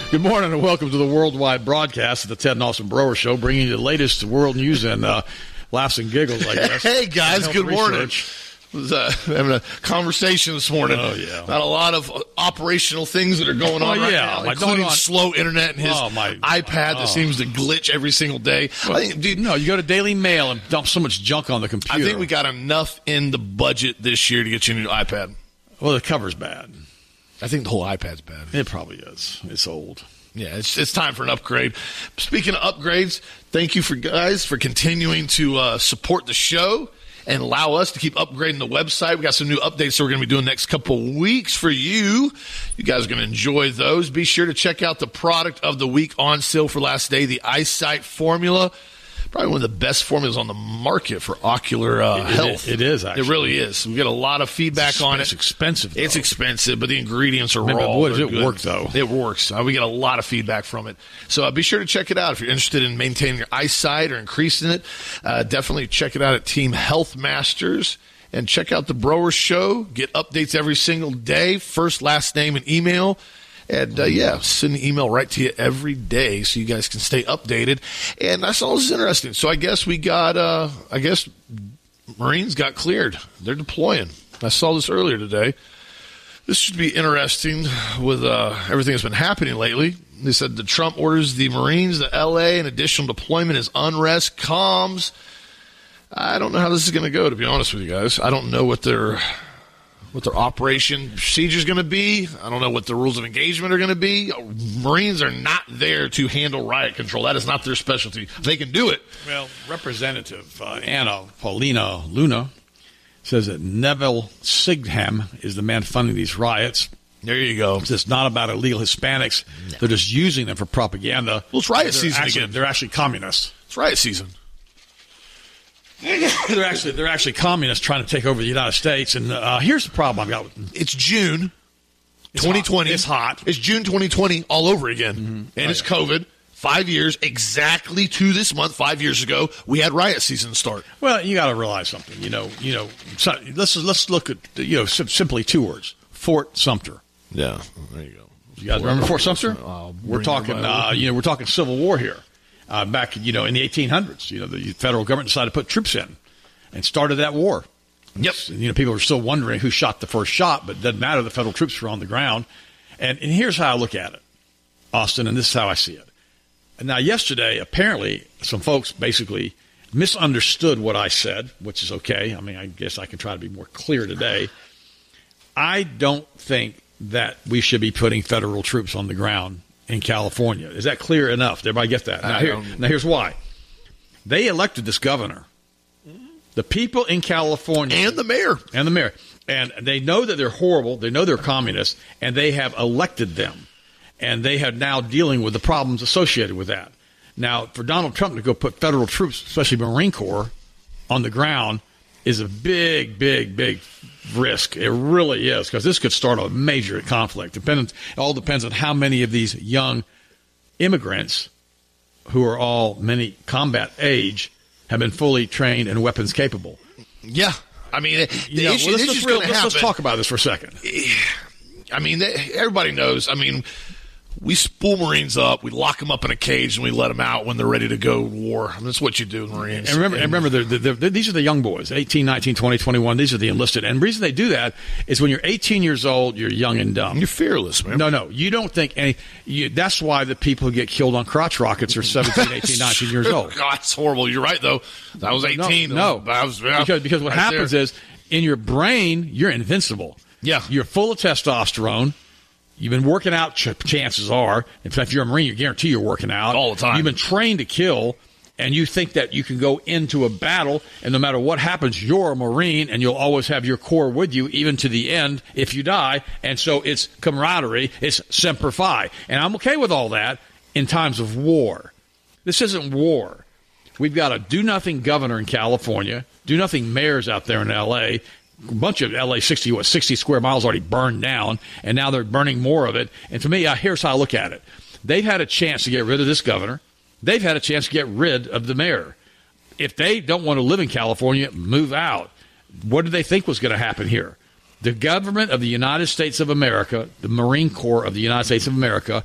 Good morning and welcome to the worldwide broadcast of the Ted and Austin Brower Show, bringing you the latest world news and laughs and giggles, I guess. Hey, guys, good morning. Was having a conversation this morning. Oh, yeah. About a lot of operational things that are going on right now, including slow internet and his iPad that seems to glitch every single day. Well, you go to Daily Mail and dump so much junk on the computer. I think we got enough in the budget this year to get you a new iPad. Well, the cover's bad. I think the whole iPad's bad. It probably is. It's old. Yeah, it's time for an upgrade. Speaking of upgrades, thank you for continuing to support the show and allow us to keep upgrading the website. We got some new updates that we're going to be doing next couple of weeks for you. You guys are going to enjoy those. Be sure to check out the product of the week on sale for last day, the EyeSight formula. Probably one of the best formulas on the market for ocular health. It is, actually. It really is. We get a lot of feedback on it. It's expensive, though. It's expensive, but the ingredients are raw. Does it work, though? It works. We get a lot of feedback from it. So be sure to check it out. If you're interested in maintaining your eyesight or increasing it, definitely check it out at Team Health Masters. And check out the Brower Show. Get updates every single day. First, last name, and email. And, send an email right to you every day so you guys can stay updated. And I saw this is interesting. So I guess we got, Marines got cleared. They're deploying. I saw this earlier today. This should be interesting with everything that's been happening lately. They said the Trump orders the Marines to L.A. and additional deployment as unrest calms. I don't know how this is going to go, to be honest with you guys. I don't know what their operation procedure is going to be. I don't know what the rules of engagement are going to be. Marines are not there to handle riot control. That is not their specialty. They can do it. Well, Representative Anna Paulina Luna says that Neville Sigham is the man funding these riots. There you go. It's not about illegal Hispanics. No. They're just using them for propaganda. Well, it's riot season again. They're actually communists. It's riot season. They're actually communists trying to take over the United States. And here's the problem I've got. It's June 2020. It's hot. It's June 2020 all over again. Mm-hmm. And it's COVID. 5 years, exactly to this month, 5 years ago, we had riot season start. Well, you got to realize something. So let's look at simply two words: Fort Sumter. Yeah, there you go. You guys remember Fort Sumter? We're talking Civil War here. Back, in the 1800s, the federal government decided to put troops in and started that war. Yep. People are still wondering who shot the first shot, but it doesn't matter. The federal troops were on the ground. And here's how I look at it, Austin, and this is how I see it. Now, yesterday, apparently, some folks basically misunderstood what I said, which is okay. I mean, I guess I can try to be more clear today. I don't think that we should be putting federal troops on the ground in California. Is that clear enough? Did everybody get that? Now, here's why. They elected this governor. The people in California. And the mayor. And they know that they're horrible. They know they're communists. And they have elected them. And they are now dealing with the problems associated with that. Now, for Donald Trump to go put federal troops, especially Marine Corps, on the ground is a big, big, big risk. It really is, because this could start a major conflict. It all depends on how many of these young immigrants, who are all many combat age, have been fully trained and weapons capable. Yeah. I mean, let's talk about this for a second. I mean, everybody knows. I mean, we spool Marines up, we lock them up in a cage, and we let them out when they're ready to go to war. I mean, that's what you do, Marines. And remember, these are the young boys, 18, 19, 20, 21. These are the enlisted. And the reason they do that is when you're 18 years old, you're young and dumb. You're fearless, man. No, you don't think any. That's why the people who get killed on crotch rockets are 17, 18, 19 years old. God, it's horrible. You're right, though. I was 18. No. Because what happens is, in your brain, you're invincible. Yeah. You're full of testosterone. You've been working out, chances are. In fact, if you're a Marine, you guarantee you're working out. All the time. You've been trained to kill, and you think that you can go into a battle, and no matter what happens, you're a Marine, and you'll always have your Corps with you, even to the end, if you die. And so it's camaraderie. It's Semper Fi. And I'm okay with all that in times of war. This isn't war. We've got a do-nothing governor in California, do-nothing mayors out there in L.A., a bunch of L.A. 60 square miles already burned down, and now they're burning more of it. And to me, here's how I look at it. They've had a chance to get rid of this governor. They've had a chance to get rid of the mayor. If they don't want to live in California, move out. What did they think was going to happen here? The government of the United States of America, the Marine Corps of the United States of America,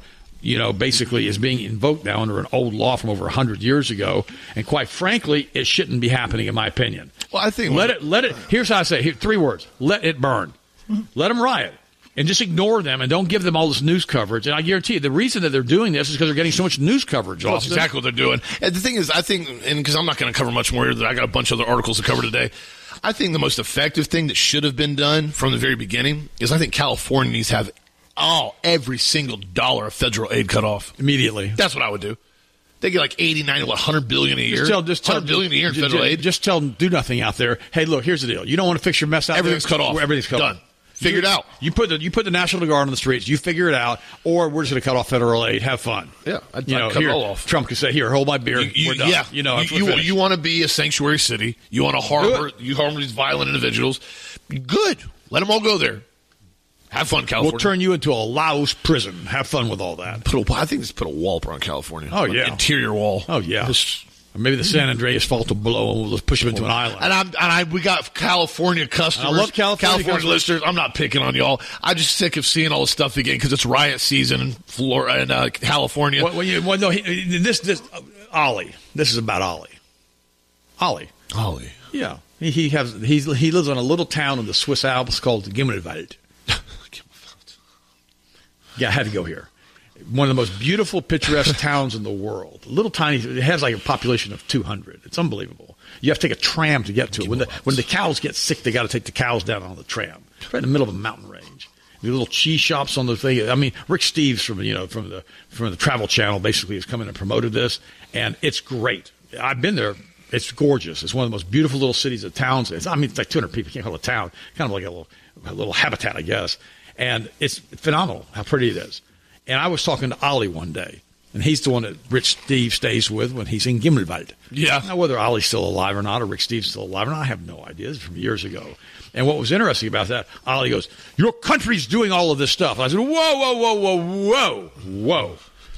basically is being invoked now under an old law from over 100 years ago. And quite frankly, it shouldn't be happening, in my opinion. Well, I think let it. Here's how I say it. 3 words: let it burn. Let them riot. And just ignore them and don't give them all this news coverage. And I guarantee you, the reason that they're doing this is because they're getting so much news coverage. Well, that's exactly what they're doing. And the thing is, I think, and because I'm not going to cover much more here, I got a bunch of other articles to cover today. I think the most effective thing that should have been done from the very beginning is I think California needs to have every single dollar of federal aid cut off immediately. That's what I would do. They get like 80, 90, $100 billion a year. Just tell $100 billion a year in federal aid. Just tell them, do nothing out there. Hey, look, here's the deal. You don't want to fix your mess out Everything's there. cut off. Everything's cut Done. off. Figure it out. You put the National Guard on the streets. You figure it out, or we're just going to cut off federal aid. Have fun. Yeah, I'd cut it all off. Trump could say, "Here, hold my beer. We're done." Yeah, you want to be a sanctuary city. You want to harbor these violent individuals. Good. Let them all go there. Have fun, California. We'll turn you into a Laos prison. Have fun with all that. I think just put a wall around California. Oh yeah, interior wall. Oh yeah. Or maybe the San Andreas fault will blow and we'll push them into an island. And we got California customers. I love California listeners. I'm not picking on y'all. I'm just sick of seeing all this stuff again because it's riot season in Florida and California. Ollie. This is about Ollie. Ollie. Yeah. He lives in a little town in the Swiss Alps called Gimmelwald. Yeah, I had to go here. One of the most beautiful, picturesque towns in the world. A little tiny. It has like a population of 200. It's unbelievable. You have to take a tram to get to it. When the cows get sick, they got to take the cows down on the tram. It's right in the middle of a mountain range. The little cheese shops on the thing. I mean, Rick Steves from the Travel Channel basically has come in and promoted this, and it's great. I've been there. It's gorgeous. It's one of the most beautiful little cities of towns. It's like 200 people. You can't call it a town. Kind of like a little habitat, I guess. And it's phenomenal how pretty it is. And I was talking to Ollie one day, and he's the one that Rich Steve stays with when he's in Gimmelwald. Yeah. Now, whether Ollie's still alive or not, or Rick Steve's still alive or not, I have no idea. This is from years ago. And what was interesting about that, Ollie goes, "Your country's doing all of this stuff." I said, whoa.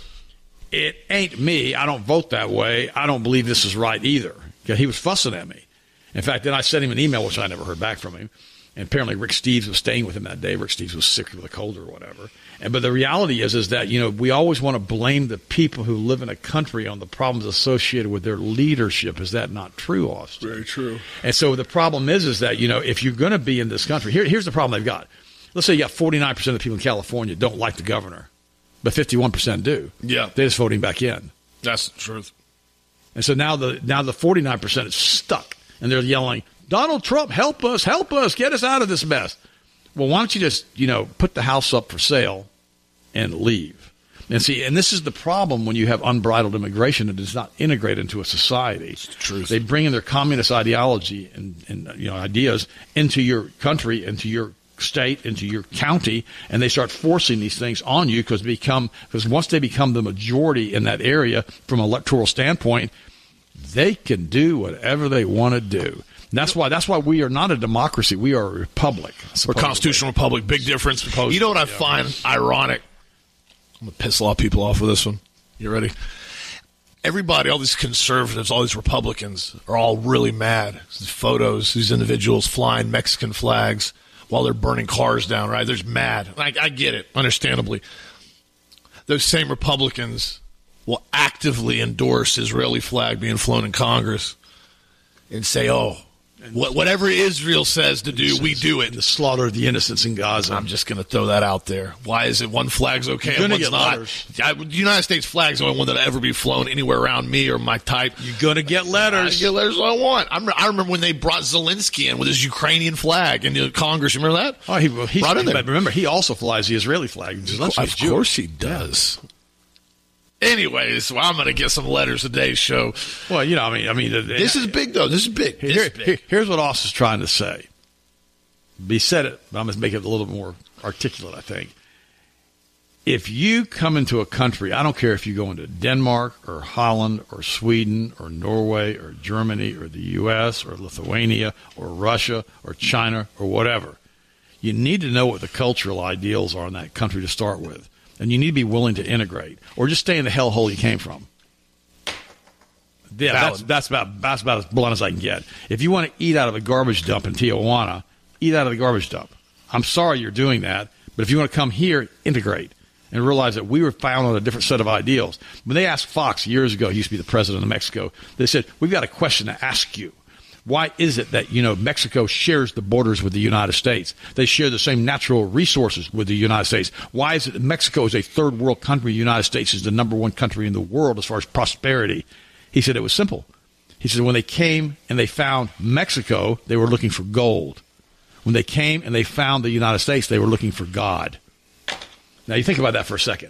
It ain't me. I don't vote that way. I don't believe this is right either. He was fussing at me. In fact, then I sent him an email, which I never heard back from him. And apparently Rick Steves was staying with him that day. Rick Steves was sick with a cold or whatever. But the reality is that, we always want to blame the people who live in a country on the problems associated with their leadership. Is that not true, Austin? Very true. And so the problem is that, if you're going to be in this country, here's the problem they've got. Let's say you got 49% of the people in California don't like the governor, but 51% do. Yeah. They're just voting back in. That's the truth. And so now the 49% is stuck, and they're yelling, "Donald Trump, help us, get us out of this mess." Well, why don't you just, put the house up for sale and leave? And see, and this is the problem when you have unbridled immigration that does not integrate into a society. It's the truth. They bring in their communist ideology and ideas into your country, into your state, into your county, and they start forcing these things on you because once they become the majority in that area from an electoral standpoint, they can do whatever they want to do. And that's why we are not a democracy. We are a republic. We're a constitutional republic. Big difference. You know what I find ironic? I'm going to piss a lot of people off with this one. You ready? Everybody, all these conservatives, all these Republicans are all really mad. These photos, these individuals flying Mexican flags while they're burning cars down, right? They're just mad. I get it, understandably. Those same Republicans will actively endorse Israeli flag being flown in Congress and say, whatever Israel says to do, we do it. The slaughter of the innocents in Gaza. I'm just going to throw that out there. Why is it one flag's okay and one's not? The United States flag's the only one that'll ever be flown anywhere around me or my type. You're going to get letters. I get letters I want. I remember when they brought Zelensky in with his Ukrainian flag in the Congress. Remember that? Oh, he's brought in there. But remember, he also flies the Israeli flag. Of course he does. Yeah. Anyways, I'm going to get some letters today's show. Well, this is big, though. This is big. Here's what Austin's trying to say. He said it, but I'm going to make it a little bit more articulate, I think. If you come into a country, I don't care if you go into Denmark or Holland or Sweden or Norway or Germany or the U.S. or Lithuania or Russia or China or whatever, you need to know what the cultural ideals are in that country to start with. And you need to be willing to integrate, or just stay in the hellhole you came from. Yeah, that's about as blunt as I can get. If you want to eat out of a garbage dump in Tijuana, eat out of the garbage dump. I'm sorry you're doing that, but if you want to come here, integrate and realized that we were found on a different set of ideals. When they asked Fox years ago, he used to be the president of Mexico, they said, we've got a question to ask you. Why is it that, Mexico shares the borders with the United States? They share the same natural resources with the United States. Why is it that Mexico is a third world country? The United States is the number one country in the world as far as prosperity. He said it was simple. He said when they came and they found Mexico, they were looking for gold. When they came and they found the United States, they were looking for God. Now, you think about that for a second.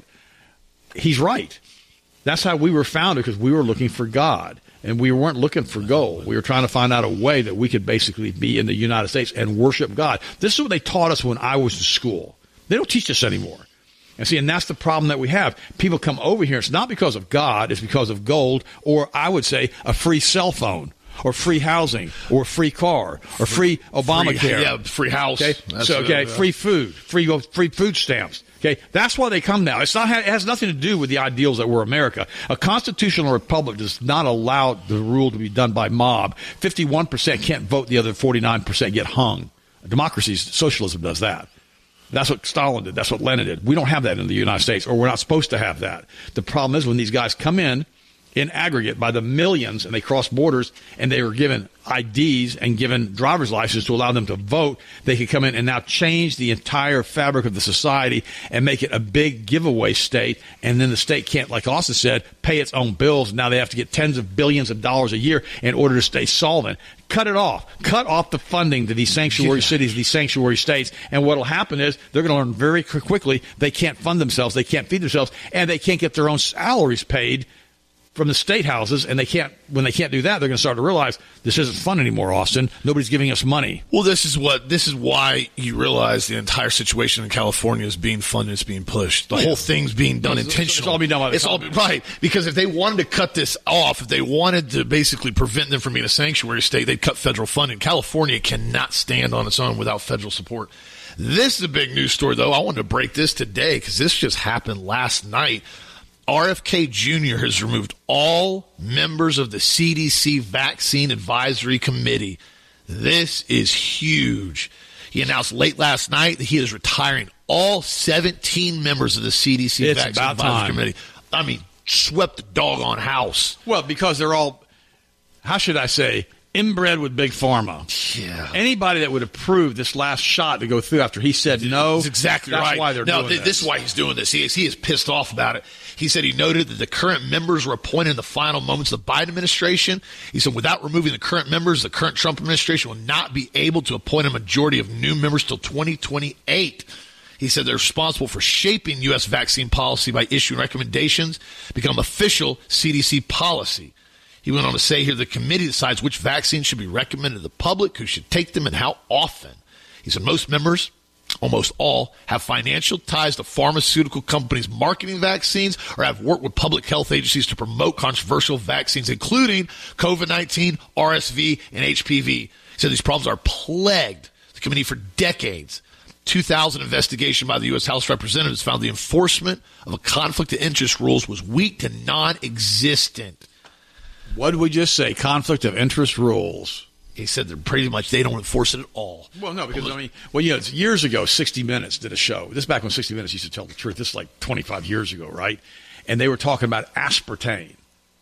He's right. That's how we were founded, because we were looking for God. And we weren't looking for gold. We were trying to find out a way that we could basically be in the United States and worship God. This is what they taught us when I was in school. They don't teach this anymore. And that's the problem that we have. People come over here. It's not because of God. It's because of gold, or I would say a free cell phone, or free housing, or a free car, or free Obamacare. Free house. Okay, free food, free food stamps. Okay, that's why they come now. It has nothing to do with the ideals that were America. A constitutional republic does not allow the rule to be done by mob. 51% can't vote; the other 49% get hung. Socialism does that. That's what Stalin did. That's what Lenin did. We don't have that in the United States, or we're not supposed to have that. The problem is when these guys come in aggregate by the millions, and they cross borders, and they were given IDs and given driver's licenses to allow them to vote, they could come in and now change the entire fabric of the society and make it a big giveaway state. And then the state can't, like Austin said, pay its own bills. Now they have to get tens of billions of dollars a year in order to stay solvent. Cut it off. Cut off the funding to these sanctuary cities, these sanctuary states. And what will happen is they're going to learn very quickly they can't fund themselves, they can't feed themselves, and they can't get their own salaries paid from the state houses, and when they can't do that, they're going to start to realize this isn't fun anymore, Austin. Nobody's giving us money. Well, this is why you realize the entire situation in California is being funded, it's being pushed. The whole thing's being done intentionally. It's all being done by the Congress. Right, because if they wanted to cut this off, if they wanted to basically prevent them from being a sanctuary state, they'd cut federal funding. California cannot stand on its own without federal support. This is a big news story, though. I wanted to break this today because this just happened last night. RFK Jr. has removed all members of the CDC Vaccine Advisory Committee. This is huge. He announced late last night that he is retiring all 17 members of the CDC Vaccine Advisory Committee. I mean, swept the doggone house. Well, because they're all, how should I say, inbred with Big Pharma. Yeah. Anybody that would approve this last shot to go through after he said no. That's exactly that's right. That's why they're doing this. This is why he's doing this. He is pissed off about it. He said he noted that the current members were appointed in the final moments of the Biden administration. He said without removing the current members, the current Trump administration will not be able to appoint a majority of new members till 2028. He said they're responsible for shaping U.S. vaccine policy by issuing recommendations, become official CDC policy. He went on to say here the committee decides which vaccines should be recommended to the public, who should take them, and how often. He said most members, almost all, have financial ties to pharmaceutical companies marketing vaccines or have worked with public health agencies to promote controversial vaccines, including COVID-19, RSV, and HPV. He said these problems are plagued the committee for decades. 2000 investigation by the U.S. House of Representatives found the enforcement of a conflict of interest rules was weak to non-existent. What did we just say? Conflict of interest rules. He said they're pretty much, they don't enforce it at all. Well, no, because, it's years ago, 60 Minutes did a show. This is back when 60 Minutes used to tell the truth. This is like 25 years ago, right? And they were talking about aspartame.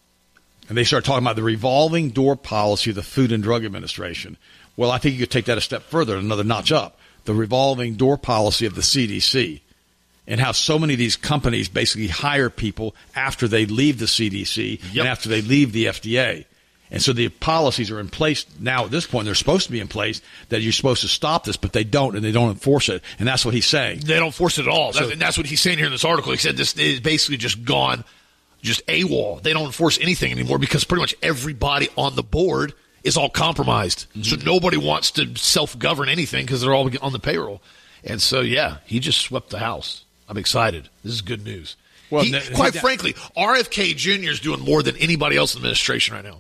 And they started talking about the revolving door policy of the Food and Drug Administration. Well, I think you could take that a step further, another notch up. The revolving door policy of the CDC. And how so many of these companies basically hire people after they leave the CDC and after they leave the FDA. And so the policies are in place now at this point. They're supposed to be in place that you're supposed to stop this, but they don't, and they don't enforce it. And that's what he's saying. They don't enforce it at all. And that's what he's saying here in this article. He said this is basically just gone, just AWOL. They don't enforce anything anymore because pretty much everybody on the board is all compromised. Mm-hmm. So nobody wants to self-govern anything because they're all on the payroll. And so, he just swept the house. I'm excited. This is good news. Well, quite frankly, RFK Jr. is doing more than anybody else in the administration right now.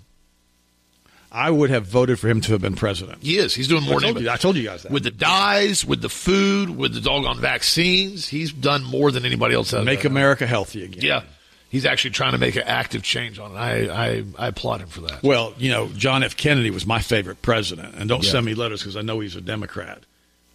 I would have voted for him to have been president. He is. He's doing more than anybody. I told you guys that. With the dyes, with the food, with the doggone vaccines, he's done more than anybody else has. Make America healthy again. Yeah. He's actually trying to make an active change on it. I applaud him for that. Well, John F. Kennedy was my favorite president. And don't send me letters because I know he's a Democrat.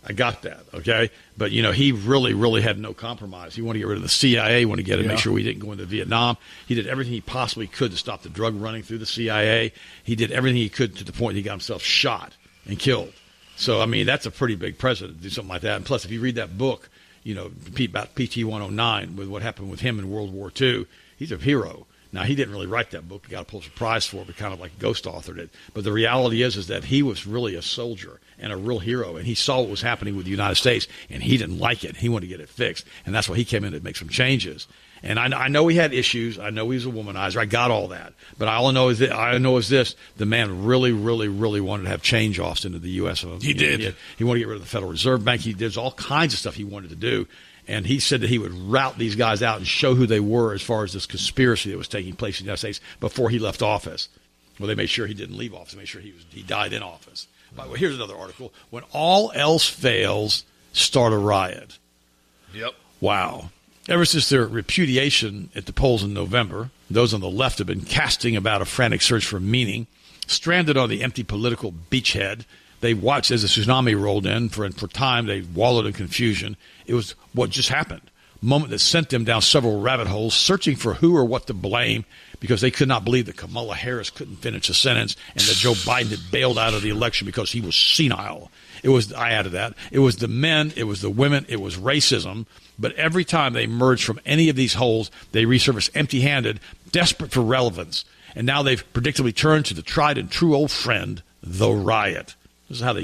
I got that, okay? But, he really, really had no compromise. He wanted to get rid of the CIA, wanted to make sure we didn't go into Vietnam. He did everything he possibly could to stop the drug running through the CIA. He did everything he could to the point he got himself shot and killed. So, that's a pretty big president to do something like that. And plus, if you read that book, about PT-109, with what happened with him in World War II, he's a hero. Now, he didn't really write that book. He got a Pulitzer Prize for it, but kind of like ghost authored it. But the reality is that he was really a soldier and a real hero, and he saw what was happening with the United States, and he didn't like it. He wanted to get it fixed, and that's why he came in to make some changes. And I know he had issues. I know he was a womanizer. I got all that. But all I know is this: the man really, really, really wanted to have change, Austin, to the U.S. He did. He wanted to get rid of the Federal Reserve Bank. There's all kinds of stuff he wanted to do. And he said that he would rout these guys out and show who they were as far as this conspiracy that was taking place in the United States before he left office. Well, they made sure he didn't leave office. They made sure he died in office. But here's another article. When all else fails, start a riot. Yep. Wow. Ever since their repudiation at the polls in November, those on the left have been casting about a frantic search for meaning. Stranded on the empty political beachhead, they watched as the tsunami rolled in. For time, they wallowed in confusion. It was what just happened, a moment that sent them down several rabbit holes, searching for who or what to blame, because they could not believe that Kamala Harris couldn't finish a sentence and that Joe Biden had bailed out of the election because he was senile. I added that. It was the men, it was the women, it was racism. But every time they emerged from any of these holes, they resurfaced empty-handed, desperate for relevance. And now they've predictably turned to the tried and true old friend, the riot. This is how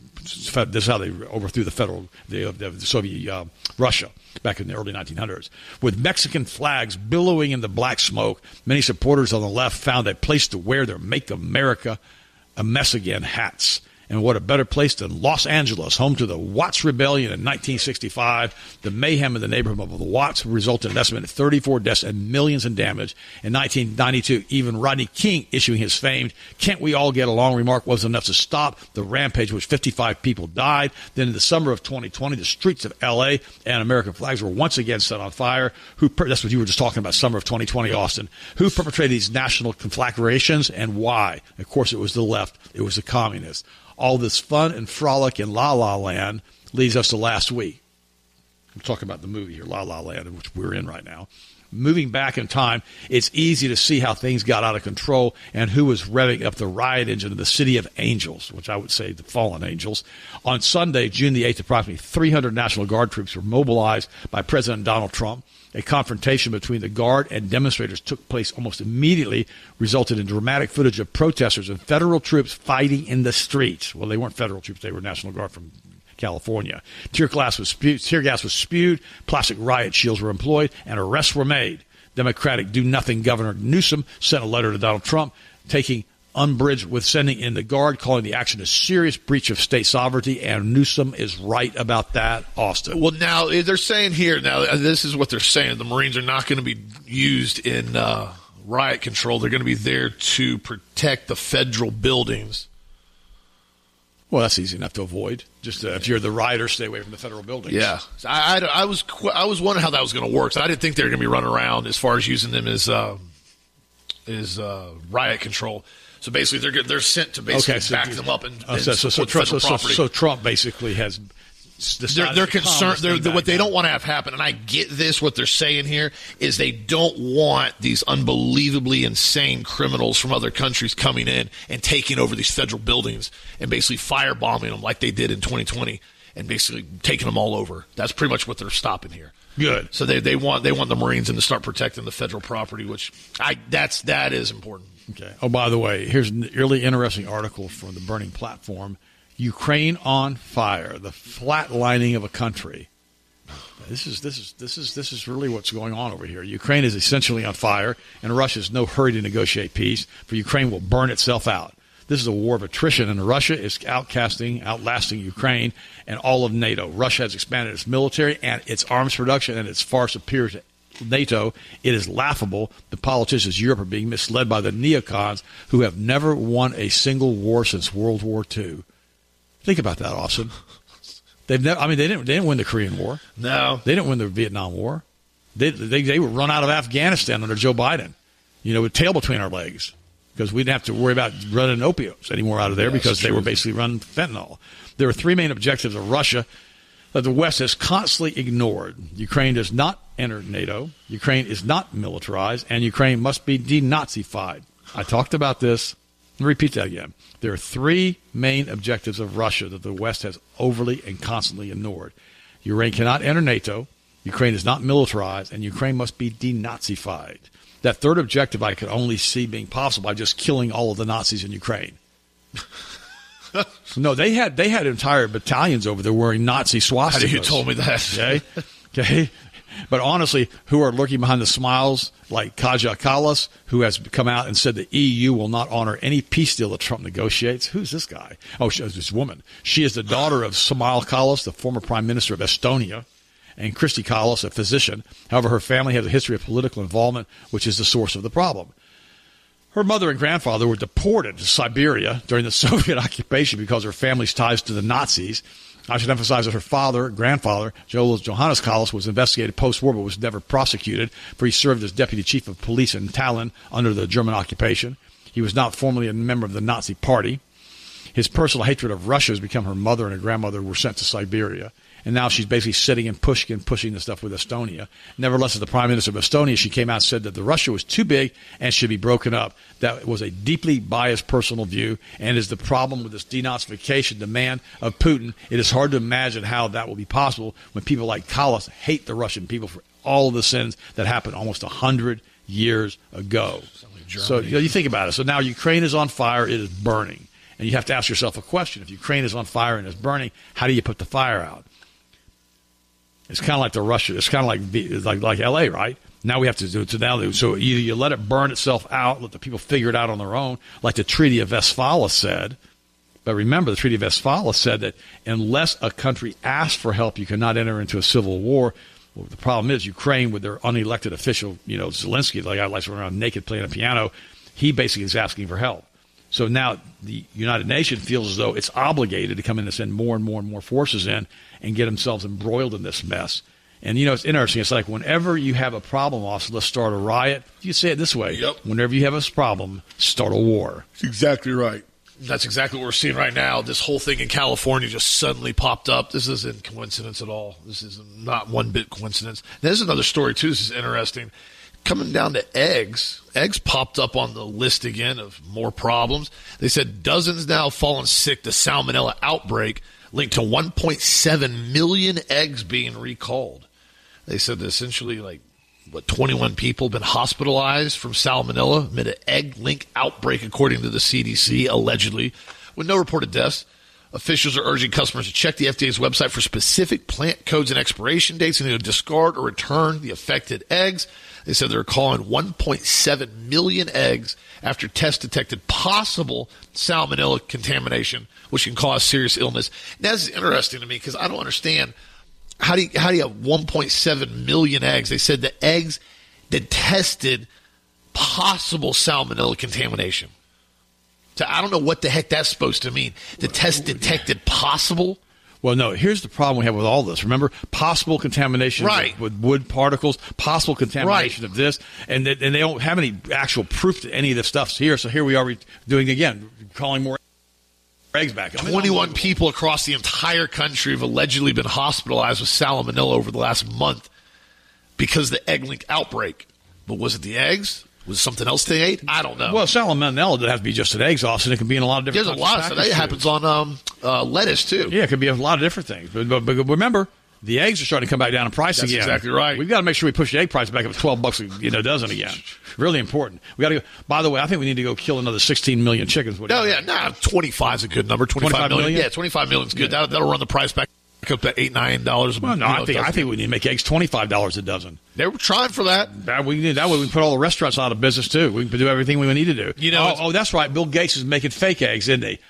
they overthrew the Soviet Russia back in the early 1900s. With Mexican flags billowing in the black smoke, many supporters on the left found a place to wear their Make America a Mess Again hats. And what a better place than Los Angeles, home to the Watts Rebellion in 1965. The mayhem in the neighborhood of the Watts resulted in an estimated 34 deaths and millions in damage. In 1992, even Rodney King issuing his famed "Can't we all get along" remark wasn't enough to stop the rampage, which 55 people died. Then in the summer of 2020, the streets of L.A. and American flags were once again set on fire. That's what you were just talking about, summer of 2020, Austin. Who perpetrated these national conflagrations and why? Of course, it was the left. It was the communists. All this fun and frolic in La La Land leads us to last week. I'm talking about the movie here, La La Land, which we're in right now. Moving back in time, it's easy to see how things got out of control and who was revving up the riot engine of the City of Angels, which I would say the fallen angels. On Sunday, June the 8th, approximately 300 National Guard troops were mobilized by President Donald Trump. A confrontation between the Guard and demonstrators took place almost immediately, resulted in dramatic footage of protesters and federal troops fighting in the streets. Well, they weren't federal troops. They were National Guard from California. Tear gas was spewed, plastic riot shields were employed, and arrests were made. Democratic do-nothing Governor Newsom sent a letter to Donald Trump taking umbrage with sending in the Guard, calling the action a serious breach of state sovereignty, and Newsom is right about that, Austin. Well, now, they're saying here, this is what they're saying. The Marines are not going to be used in riot control. They're going to be there to protect the federal buildings. Well, that's easy enough to avoid. Just if you're the rioter, stay away from the federal buildings. Yeah. I was wondering how that was going to work. So I didn't think they were going to be running around as far as using them as riot control. So basically, they're sent to basically back them up and support federal property. So Trump basically has decided they're concerned. What they don't want to have happen, and I get this, what they're saying here, is they don't want these unbelievably insane criminals from other countries coming in and taking over these federal buildings and basically firebombing them like they did in 2020 and basically taking them all over. That's pretty much what they're stopping here. Good. So they want the Marines in to start protecting the federal property, which that is important. Okay. Oh, by the way, here's a really interesting article from the Burning Platform. Ukraine on fire, the flatlining of a country. This is really what's going on over here. Ukraine is essentially on fire, and Russia is no hurry to negotiate peace, for Ukraine will burn itself out. This is a war of attrition, and Russia is outlasting Ukraine and all of NATO. Russia has expanded its military and its arms production, and it's far superior to NATO. It is laughable. The politicians of Europe are being misled by the neocons who have never won a single war since World War II. Think about that, Austin. They didn't win the Korean War. No, they didn't win the Vietnam War. They were run out of Afghanistan under Joe Biden, with tail between our legs. because we didn't have to worry about running opiates anymore out of there because they were basically running fentanyl. There are three main objectives of Russia that the West has constantly ignored. Ukraine does not enter NATO. Ukraine is not militarized, and Ukraine must be denazified. I talked about this. Let me repeat that again. There are three main objectives of Russia that the West has overly and constantly ignored. Ukraine cannot enter NATO. Ukraine is not militarized, and Ukraine must be denazified. That third objective I could only see being possible by just killing all of the Nazis in Ukraine. No, they had entire battalions over there wearing Nazi swastikas. How do you told me that? Okay. But honestly, who are lurking behind the smiles, like Kaja Kallas, who has come out and said the EU will not honor any peace deal that Trump negotiates. Who's this guy? Oh, this woman. She is the daughter of Samal Kallas, the former prime minister of Estonia, and Kristi Kallas, a physician. However, her family has a history of political involvement, which is the source of the problem. Her mother and grandfather were deported to Siberia during the Soviet occupation because of her family's ties to the Nazis. I should emphasize that her grandfather, Johannes Kallas, was investigated post-war but was never prosecuted, for he served as deputy chief of police in Tallinn under the German occupation. He was not formally a member of the Nazi party. His personal hatred of Russia has become her mother and her grandmother were sent to Siberia. And now she's basically sitting in Pushkin, pushing the stuff with Estonia. Nevertheless, as the prime minister of Estonia, she came out and said that the Russia was too big and should be broken up. That was a deeply biased personal view and is the problem with this denazification demand of Putin. It is hard to imagine how that will be possible when people like Kallas hate the Russian people for all of the sins that happened almost 100 years ago. So you think about it. So now Ukraine is on fire. It is burning. And you have to ask yourself a question. If Ukraine is on fire and is burning, how do you put the fire out? It's kind of like the Russia. It's kind of like L.A., right? Now we have to do it. So either you let it burn itself out, let the people figure it out on their own, like the Treaty of Westphalia said. But remember, the Treaty of Westphalia said that unless a country asks for help, you cannot enter into a civil war. Well, the problem is Ukraine, with their unelected official, Zelensky, the guy likes to run around naked playing a piano, he basically is asking for help. So now the United Nations feels as though it's obligated to come in and send more and more and more forces in and get themselves embroiled in this mess. And, it's interesting. It's like whenever you have a problem, also, let's start a riot. You say it this way. Yep. Whenever you have a problem, start a war. That's exactly right. That's exactly what we're seeing right now. This whole thing in California just suddenly popped up. This isn't coincidence at all. This is not one bit coincidence. There's another story, too. This is interesting. Coming down to eggs popped up on the list again of more problems. They said dozens now fallen sick to salmonella outbreak linked to 1.7 million eggs being recalled. They said that essentially 21 people have been hospitalized from salmonella amid an egg-link outbreak, according to the CDC, allegedly, with no reported deaths. Officials are urging customers to check the FDA's website for specific plant codes and expiration dates and to discard or return the affected eggs. They said they're calling 1.7 million eggs after tests detected possible salmonella contamination, which can cause serious illness. Now, this is interesting to me because I don't understand how do you have 1.7 million eggs? They said the eggs that tested possible salmonella contamination. So I don't know what the heck that's supposed to mean. The test detected possible. Well, no, here's the problem we have with all this. Remember, possible contamination with wood particles, possible contamination of this, and they don't have any actual proof that any of this stuff's here. So here we are doing it again, calling more eggs back. 21 people across the entire country have allegedly been hospitalized with salmonella over the last month because of the egg-linked outbreak. But was it the eggs? Was it something else they ate? I don't know. Well, salmonella doesn't have to be just an eggs, Austin. It can be in a lot of different There's a lot of stuff. That happens on lettuce, too. Yeah, it could be a lot of different things. But remember, the eggs are starting to come back down in price again. That's exactly right. We've got to make sure we push the egg price back up to $12 a dozen again. Really important. We got to go. By the way, I think we need to go kill another 16 million chickens. 25 is a good number. 25 million? Yeah, 25 million is good. Yeah. That'll run the price back up to $8-9. Well, no, I think we need to make eggs $25 a dozen. They were trying for that. That way we can put all the restaurants out of business too. We can do everything we need to do. That's right. Bill Gates is making fake eggs, isn't he?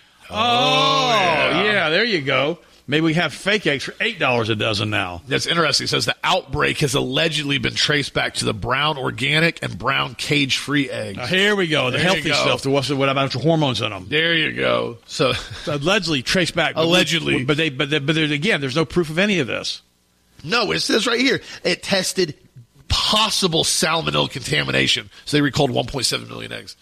Yeah, there you go. Maybe we have fake eggs for $8 a dozen now. That's interesting. It says the outbreak has allegedly been traced back to the brown organic and brown cage-free eggs. Here we go. The healthy stuff. What about the hormones in them? There you go. So allegedly traced back. Allegedly. But again, there's no proof of any of this. No, it says right here, it tested possible salmonella contamination. So they recalled 1.7 million eggs.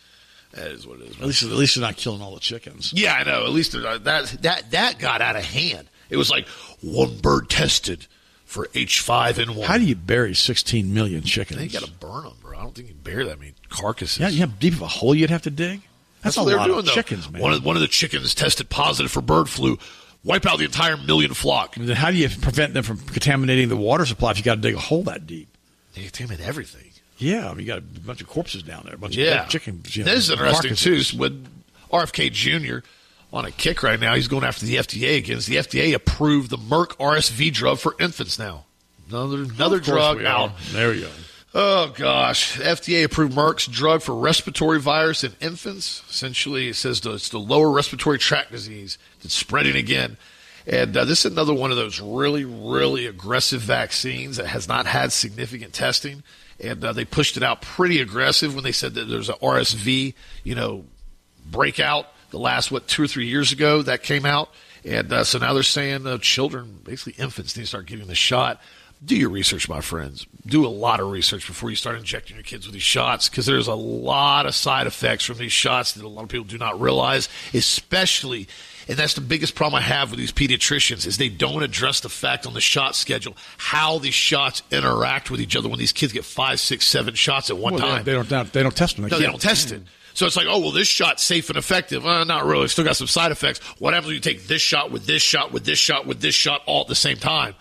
That is what it is. At least they're not killing all the chickens. Yeah, I know. At least that got out of hand. It was like one bird tested for H5N1. How do you bury 16 million chickens? You got to burn them, bro. I don't think you bury that many carcasses. Yeah, you have deep of a hole you'd have to dig. That's a lot of chickens, man. One of the chickens tested positive for bird flu. Wipe out the entire million flock. And then how do you prevent them from contaminating the water supply if you got to dig a hole that deep? They contaminate everything. Yeah, I mean, you got a bunch of corpses down there, a bunch of chickens. This is interesting, too. With RFK Jr. on a kick right now, he's going after the FDA again. The FDA approved the Merck RSV drug for infants now. Another drug out. There we go. Oh, gosh. FDA approved Merck's drug for respiratory virus in infants. Essentially, it says it's the lower respiratory tract disease that's spreading again. And this is another one of those really, really aggressive vaccines that has not had significant testing. And they pushed it out pretty aggressive when they said that there's a RSV, breakout the last, 2 or 3 years ago that came out. And so now they're saying children, basically infants, need to start getting the shot. Do your research, my friends. Do a lot of research before you start injecting your kids with these shots, because there's a lot of side effects from these shots that a lot of people do not realize, especially, and that's the biggest problem I have with these pediatricians, is they don't address the fact on the shot schedule how these shots interact with each other when these kids get 5, 6, 7 shots at one time. They don't test them. They don't test it. So it's like, oh, well, this shot's safe and effective. Not really. Still got some side effects. What happens when you take this shot with this shot with this shot with this shot all at the same time?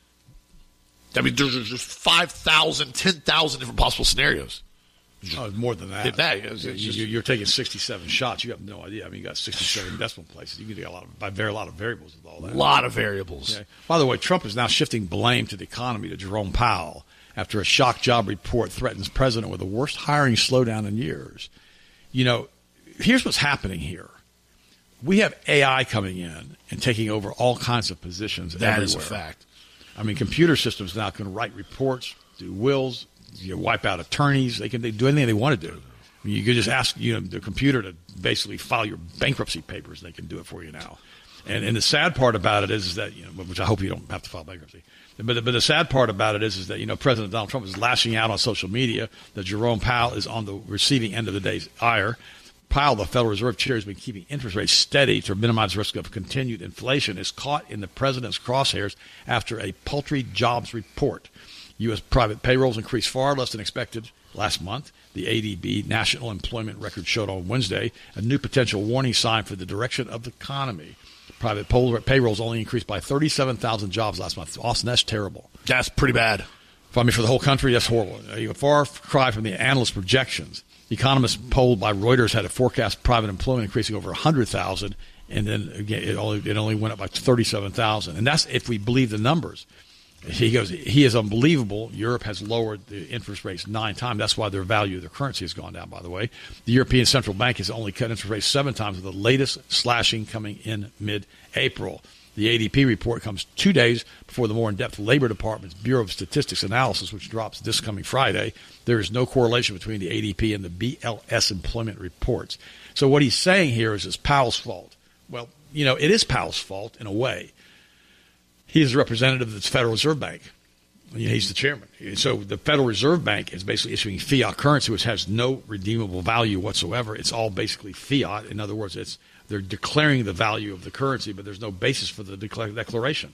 I mean, there's just 5,000, 10,000 different possible scenarios. Oh, more than that. You're taking 67 shots. You have no idea. I mean, you got 67 decimal places. You can get a lot of variables with all that. A lot of variables. Okay. By the way, Trump is now shifting blame to the economy to Jerome Powell after a shock job report threatens president with the worst hiring slowdown in years. Here's what's happening here. We have AI coming in and taking over all kinds of positions everywhere. That is a fact. I mean, computer systems now can write reports, do wills, wipe out attorneys. They do anything they want to do. I mean, you could just ask the computer to basically file your bankruptcy papers. They can do it for you now. And the sad part about it is that, which I hope you don't have to file bankruptcy. But the sad part about it is that, President Donald Trump is lashing out on social media that Jerome Powell is on the receiving end of the day's ire. Powell, the Federal Reserve Chair, has been keeping interest rates steady to minimize risk of continued inflation, is caught in the president's crosshairs after a paltry jobs report. U.S. private payrolls increased far less than expected last month. The ADP National Employment Record showed on Wednesday a new potential warning sign for the direction of the economy. Private payrolls only increased by 37,000 jobs last month. Austin, that's terrible. That's pretty bad. For the whole country, that's horrible. A far cry from the analyst projections. Economists polled by Reuters had a forecast private employment increasing over 100,000, and then again it only went up by 37,000. And that's if we believe the numbers. He goes, he is unbelievable. Europe has lowered the interest rates 9 times. That's why their value of their currency has gone down, by the way. The European Central Bank has only cut interest rates 7 times, with the latest slashing coming in mid-April. The ADP report comes 2 days before the more in-depth Labor Department's Bureau of Statistics analysis, which drops this coming Friday. There is no correlation between the ADP and the BLS employment reports. So what he's saying here is it's Powell's fault. Well, it is Powell's fault in a way. He is a representative of the Federal Reserve Bank. He's the chairman. So the Federal Reserve Bank is basically issuing fiat currency, which has no redeemable value whatsoever. It's all basically fiat. In other words, they're declaring the value of the currency, but there's no basis for the declaration.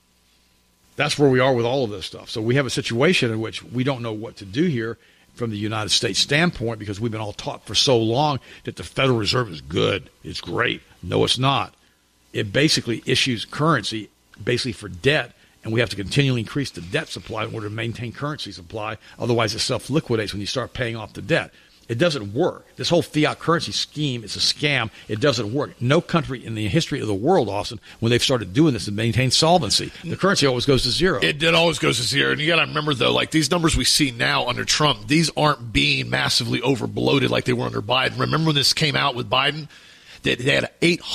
That's where we are with all of this stuff. So we have a situation in which we don't know what to do here from the United States standpoint, because we've been all taught for so long that the Federal Reserve is good. It's great. No, it's not. It basically issues currency basically for debt, and we have to continually increase the debt supply in order to maintain currency supply. Otherwise, it self-liquidates when you start paying off the debt. It doesn't work. This whole fiat currency scheme is a scam. It doesn't work. No country in the history of the world, Austin, when they've started doing this, and maintained solvency, the currency always goes to zero. It always goes to zero. And you got to remember, though, like these numbers we see now under Trump, these aren't being massively over-bloated like they were under Biden. Remember when this came out with Biden? They had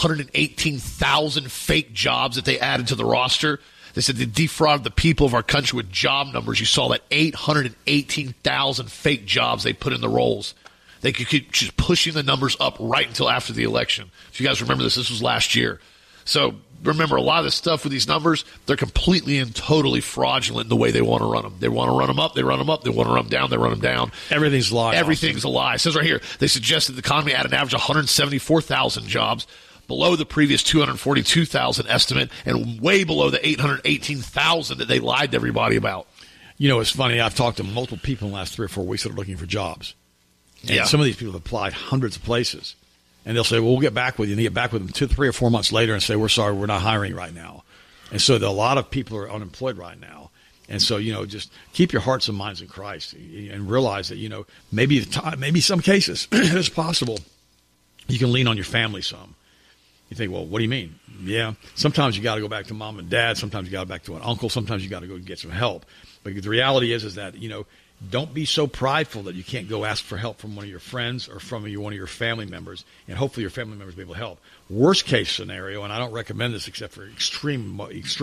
818,000 fake jobs that they added to the roster. They said they defrauded the people of our country with job numbers. You saw that 818,000 fake jobs they put in the rolls. They could keep just pushing the numbers up right until after the election. If you guys remember this was last year. So remember, a lot of this stuff with these numbers, they're completely and totally fraudulent in the way they want to run them. They want to run them up, they run them up. They want to run them down, they run them down. Everything's a lie. Everything's a lie. It says right here, they suggested the economy had an average of 174,000 jobs, below the previous 242,000 estimate, and way below the 818,000 that they lied to everybody about. You know, it's funny. I've talked to multiple people in the last 3 or 4 weeks that are looking for jobs. And some of these people have applied hundreds of places. And they'll say, well, we'll get back with you. And they get back with them 2, 3, or 4 months later and say, we're sorry, we're not hiring right now. And so a lot of people are unemployed right now. And so, you know, just keep your hearts and minds in Christ and realize that, you know, maybe some cases it's possible you can lean on your family some. You think, well, what do you mean? Yeah, sometimes you got to go back to mom and dad. Sometimes you got to go back to an uncle. Sometimes you got to go get some help. But the reality is that, you know, don't be so prideful that you can't go ask for help from one of your friends or from one of your family members, and hopefully your family members will be able to help. Worst case scenario, and I don't recommend this except for extreme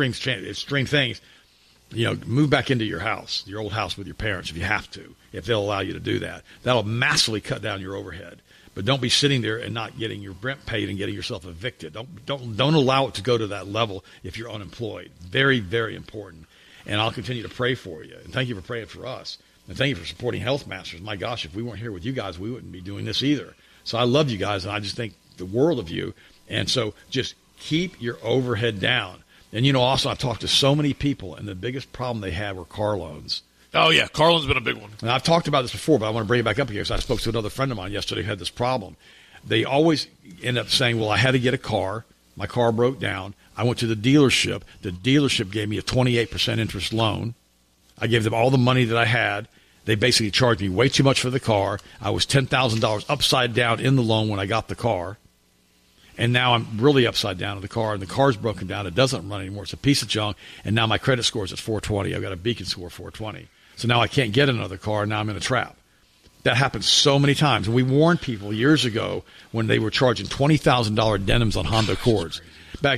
things, you know, move back into your house, your old house with your parents if you have to, if they'll allow you to do that. That'll massively cut down your overhead. But don't be sitting there and not getting your rent paid and getting yourself evicted. Don't allow it to go to that level if you're unemployed. Very, very important. And I'll continue to pray for you. And thank you for praying for us. And thank you for supporting Health Masters. My gosh, if we weren't here with you guys, we wouldn't be doing this either. So I love you guys, and I just think the world of you. And so just keep your overhead down. And, you know, also I've talked to so many people, and the biggest problem they had were car loans. Oh, yeah, car loans been a big one. And I've talked about this before, but I want to bring it back up here because I spoke to another friend of mine yesterday who had this problem. They always end up saying, well, I had to get a car. My car broke down. I went to the dealership. The dealership gave me a 28% interest loan. I gave them all the money that I had. They basically charged me way too much for the car. I was $10,000 upside down in the loan when I got the car. And now I'm really upside down in the car, and the car's broken down. It doesn't run anymore. It's a piece of junk. And now my credit score is at 420. I've got a Beacon score 420. So now I can't get another car, and now I'm in a trap. That happens so many times. And we warned people years ago when they were charging $20,000 denims on Honda Accords. Back,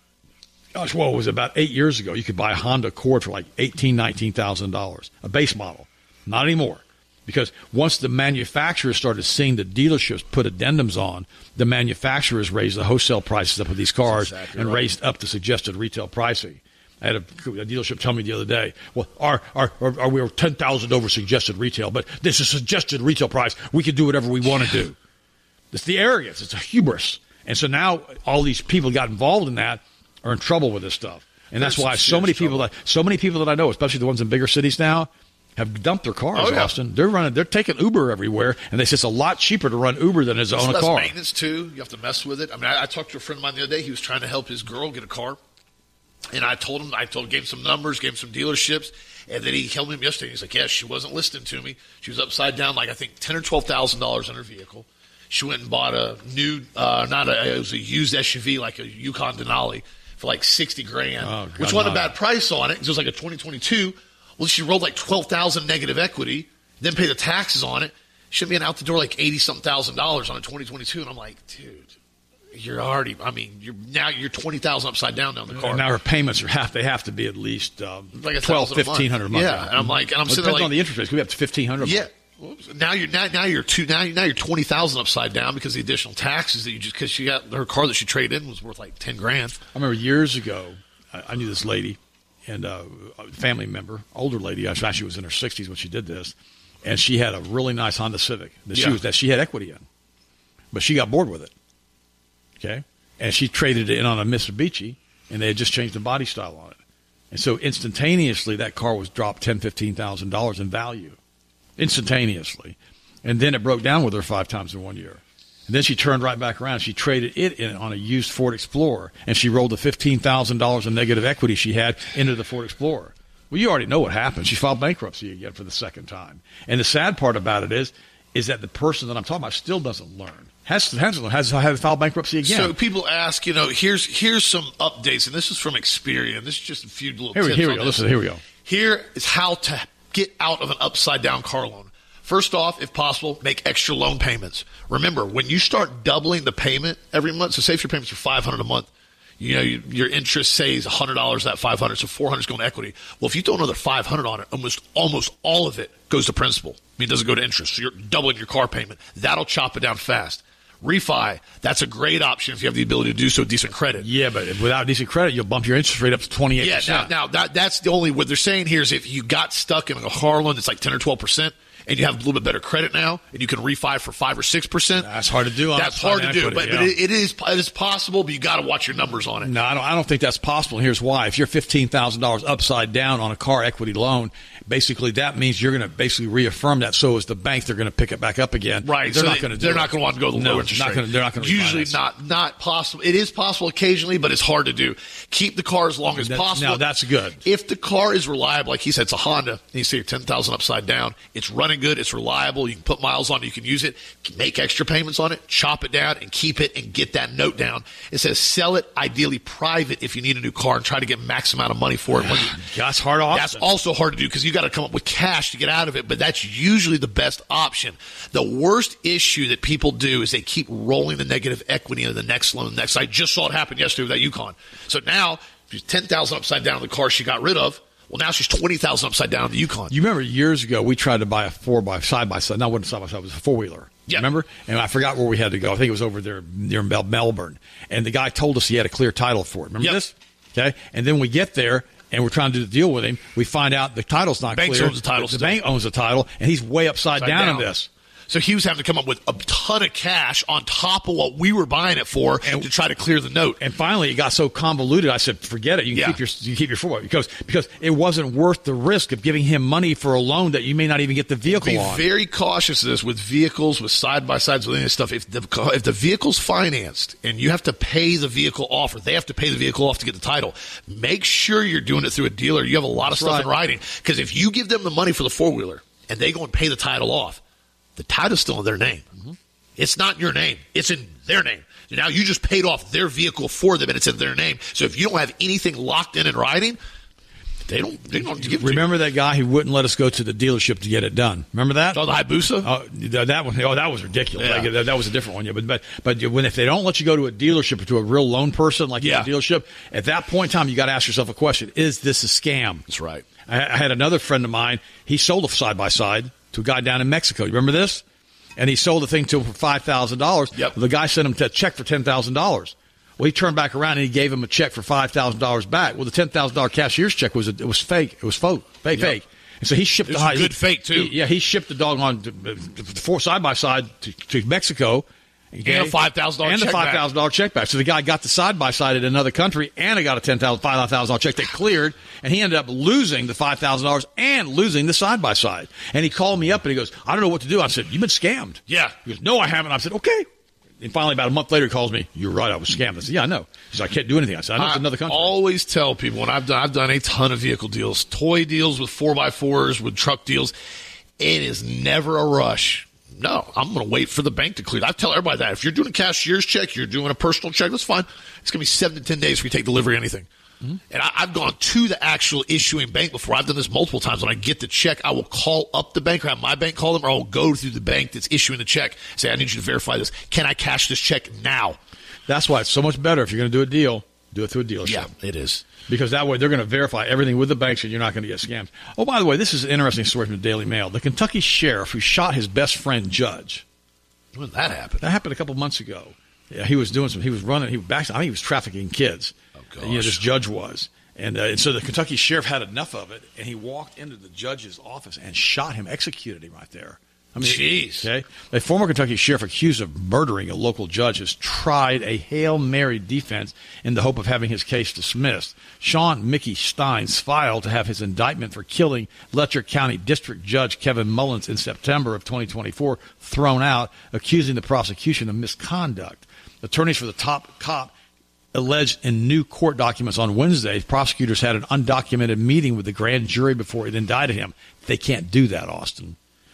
gosh, what was it, about 8 years ago, you could buy a Honda Accord for like $18,000, $19,000, a base model. Not anymore. Because once the manufacturers started seeing the dealerships put addendums on, the manufacturers raised the wholesale prices up of these cars and raised up the suggested retail pricing. I had a dealership tell me the other day, well, we were 10,000 over suggested retail, but this is suggested retail price. We can do whatever we want to do. It's the arrogance. It's a hubris. And so now all these people got involved in that are in trouble with this stuff. And that's why so many people that I know, especially the ones in bigger cities now, have dumped their cars, Austin. They're taking Uber everywhere, and they say it's a lot cheaper to run Uber than it is to own a car. Less maintenance, too. You have to mess with it. I mean, I talked to a friend of mine the other day. He was trying to help his girl get a car. And I gave him some numbers, gave him some dealerships, and then he held him yesterday. He's like, yes, she wasn't listening to me. She was upside down, like I think $10,000 or $12,000 in her vehicle. She went and bought a new, it was a used SUV, like a Yukon Denali, for like $60,000, which wasn't a bad price on it because it was like a 2022. Well, she rolled like $12,000 negative equity, then pay the taxes on it. Should be out the door like $80-something thousand on a 2022, and I'm like, dude. You're already. I mean, you're $20,000 upside down the car. And now her payments they have to be at least like $1,200-$1,500 a month. Yeah, and I'm like, and I'm sitting there like, on the interest rates. We have to $1,500. Yeah. Now you're $20,000 upside down because the additional taxes that because she got her car that she traded in was worth like $10,000. I remember years ago, I knew this lady and a family member, older lady. Actually, she was in her 60s when she did this, and she had a really nice Honda Civic that she had equity in, but she got bored with it. Okay, and she traded it in on a Mitsubishi, and they had just changed the body style on it. And so instantaneously, that car was dropped $10,000, $15,000 in value. Instantaneously. And then it broke down with her 5 times in 1 year. And then she turned right back around. She traded it in on a used Ford Explorer, and she rolled the $15,000 in negative equity she had into the Ford Explorer. Well, you already know what happened. She filed bankruptcy again for the second time. And the sad part about it is that the person that I'm talking about still doesn't learn. Has to file bankruptcy again. So people ask, here's some updates, and this is from Experian. This is just a few little tips. Here we go. Listen, here we go. Here is how to get out of an upside-down car loan. First off, if possible, make extra loan payments. Remember, when you start doubling the payment every month, so say if your payments are $500 a month, your interest says $100 that $500, so $400 is going to equity. Well, if you throw another $500 on it, almost all of it goes to principal. I mean, it doesn't go to interest. So you're doubling your car payment. That'll chop it down fast. Refi, that's a great option if you have the ability to do so with decent credit. Yeah, but without decent credit, you'll bump your interest rate up to 28%. Yeah, now that's the only, what they're saying here is if you got stuck in a car loan that's like 10 or 12%, and you have a little bit better credit now, and you can refi for 5 or 6%. That's hard to do. That's hard to do, but it is possible. But you got to watch your numbers on it. No, I don't think that's possible. And here's why: if you're $15,000 upside down on a car equity loan, basically that means you're going to basically reaffirm that. So is the bank; they're going to pick it back up again. Right? They're not going to. They're not going to want to go the low interest rate. They're not going to. Usually not possible. It is possible occasionally, but it's hard to do. Keep the car as long as possible. No, that's good. If the car is reliable, like he said, it's a Honda, and you say you're 10,000 upside down, it's running good, it's reliable. You can put miles on it. You can use it. Make extra payments on it. Chop it down and keep it and get that note down. It says sell it, ideally private, if you need a new car and try to get max amount of money for it. That's hard. That's also hard to do because you got to come up with cash to get out of it. But that's usually the best option. The worst issue that people do is they keep rolling the negative equity into the next loan. I just saw it happen yesterday with that Yukon. So now she's 10,000 upside down on the car she got rid of. Well, now she's 20,000 upside down on the Yukon. You remember years ago we tried to buy a side-by-side. No, it wasn't side-by-side. It was a four-wheeler. Yep. Remember? And I forgot where we had to go. I think it was over there near Melbourne. And the guy told us he had a clear title for it. Remember this? Okay. And then we get there, and we're trying to do the deal with him. We find out the title's not clear. The bank owns the title, and he's way upside down in this. So he was having to come up with a ton of cash on top of what we were buying it for to try to clear the note. And finally, it got so convoluted, I said, forget it. You can keep your four because it wasn't worth the risk of giving him money for a loan that you may not even get the vehicle on. Be very cautious of this with vehicles, with side-by-sides, with any of this stuff. If the vehicle's financed and you have to pay the vehicle off or they have to pay the vehicle off to get the title, make sure you're doing it through a dealer. You have a lot of stuff in writing. Because if you give them the money for the four-wheeler and they go and pay the title off, the title's still in their name. Mm-hmm. It's not your name. It's in their name. Now you just paid off their vehicle for them, and it's in their name. So if you don't have anything locked in writing, they don't give it to you. Remember that guy who wouldn't let us go to the dealership to get it done? Remember that? Oh, the Hayabusa? That one. Oh, that was ridiculous. Yeah. That was a different one. Yeah, but if they don't let you go to a dealership or to a real loan person like a dealership, at that point in time, you got to ask yourself a question: is this a scam? That's right. I had another friend of mine. He sold a side-by-side to a guy down in Mexico. You remember this? And he sold the thing to him for $5,000. Yep. The guy sent him a check for $10,000. Well, he turned back around and he gave him a check for $5,000 back. Well, the $10,000 cashier's check was fake. It was fake. And so he shipped the good fake too. He shipped the dog on four side-by-side to Mexico. Okay. And a $5,000 check back. So the guy got the side-by-side in another country, and he got a $5,000 check that cleared, and he ended up losing the $5,000 and losing the side-by-side. And he called me up, and he goes, I don't know what to do. I said, you've been scammed. Yeah. He goes, no, I haven't. I said, okay. And finally, about a month later, he calls me, you're right, I was scammed. I said, yeah, I know. He said, I can't do anything. I said, I know it's another country. I always tell people, when I've done a ton of vehicle deals, toy deals with 4x4s, with truck deals, it is never a rush. No, I'm going to wait for the bank to clear. I tell everybody that. If you're doing a cashier's check, you're doing a personal check, that's fine. It's going to be 7 to 10 days before you take delivery of anything. Mm-hmm. And I've gone to the actual issuing bank before. I've done this multiple times. When I get the check, I will call up the bank or have my bank call them, or I'll go through the bank that's issuing the check, say, I need you to verify this. Can I cash this check now? That's why it's so much better if you're going to do a deal, do it through a dealership. Yeah, it is. Because that way they're going to verify everything with the banks and you're not going to get scammed. Oh, by the way, this is an interesting story from the Daily Mail. The Kentucky sheriff who shot his best friend judge. When did that happen? That happened a couple months ago. Yeah, he was doing he was running, I think he was trafficking kids. Oh, gosh. And, this judge was. And so the Kentucky sheriff had enough of it, and he walked into the judge's office and shot him, executed him right there. I mean, jeez. Okay? A former Kentucky sheriff accused of murdering a local judge has tried a Hail Mary defense in the hope of having his case dismissed. Sean Mickey Steins filed to have his indictment for killing Letcher County District Judge Kevin Mullins in September of 2024 thrown out, accusing the prosecution of misconduct. Attorneys for the top cop alleged in new court documents on Wednesday, prosecutors had an undocumented meeting with the grand jury before it indicted him. They can't do that, Austin.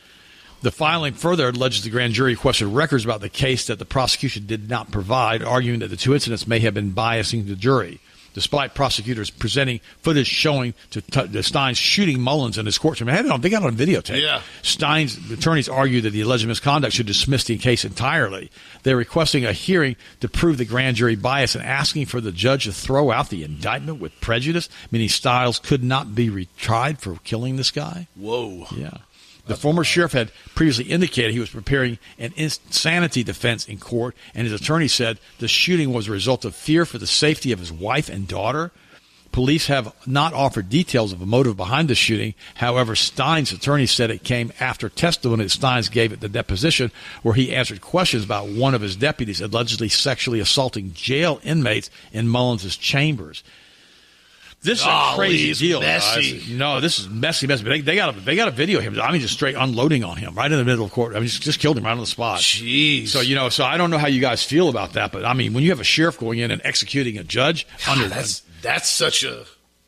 The filing further alleges the grand jury requested records about the case that the prosecution did not provide, arguing that the two incidents may have been biasing the jury. Despite prosecutors presenting footage showing to Steins shooting Mullins in his courtroom. They got it on videotape. Yeah. Steins' attorneys argue that the alleged misconduct should dismiss the case entirely. They're requesting a hearing to prove the grand jury bias and asking for the judge to throw out the indictment with prejudice, meaning Stiles could not be retried for killing this guy. Whoa. Yeah. The former sheriff had previously indicated he was preparing an insanity defense in court, and his attorney said the shooting was a result of fear for the safety of his wife and daughter. Police have not offered details of the motive behind the shooting. However, Stein's attorney said it came after testimony that Steins gave at the deposition, where he answered questions about one of his deputies allegedly sexually assaulting jail inmates in Mullins' chambers. This is a crazy deal, messy. guys. No, this is messy. But they got a video of him. I mean, just straight unloading on him right in the middle of court. I mean, just killed him right on the spot. Jeez. So I don't know how you guys feel about that, but I mean, when you have a sheriff going in and executing a judge under that's such a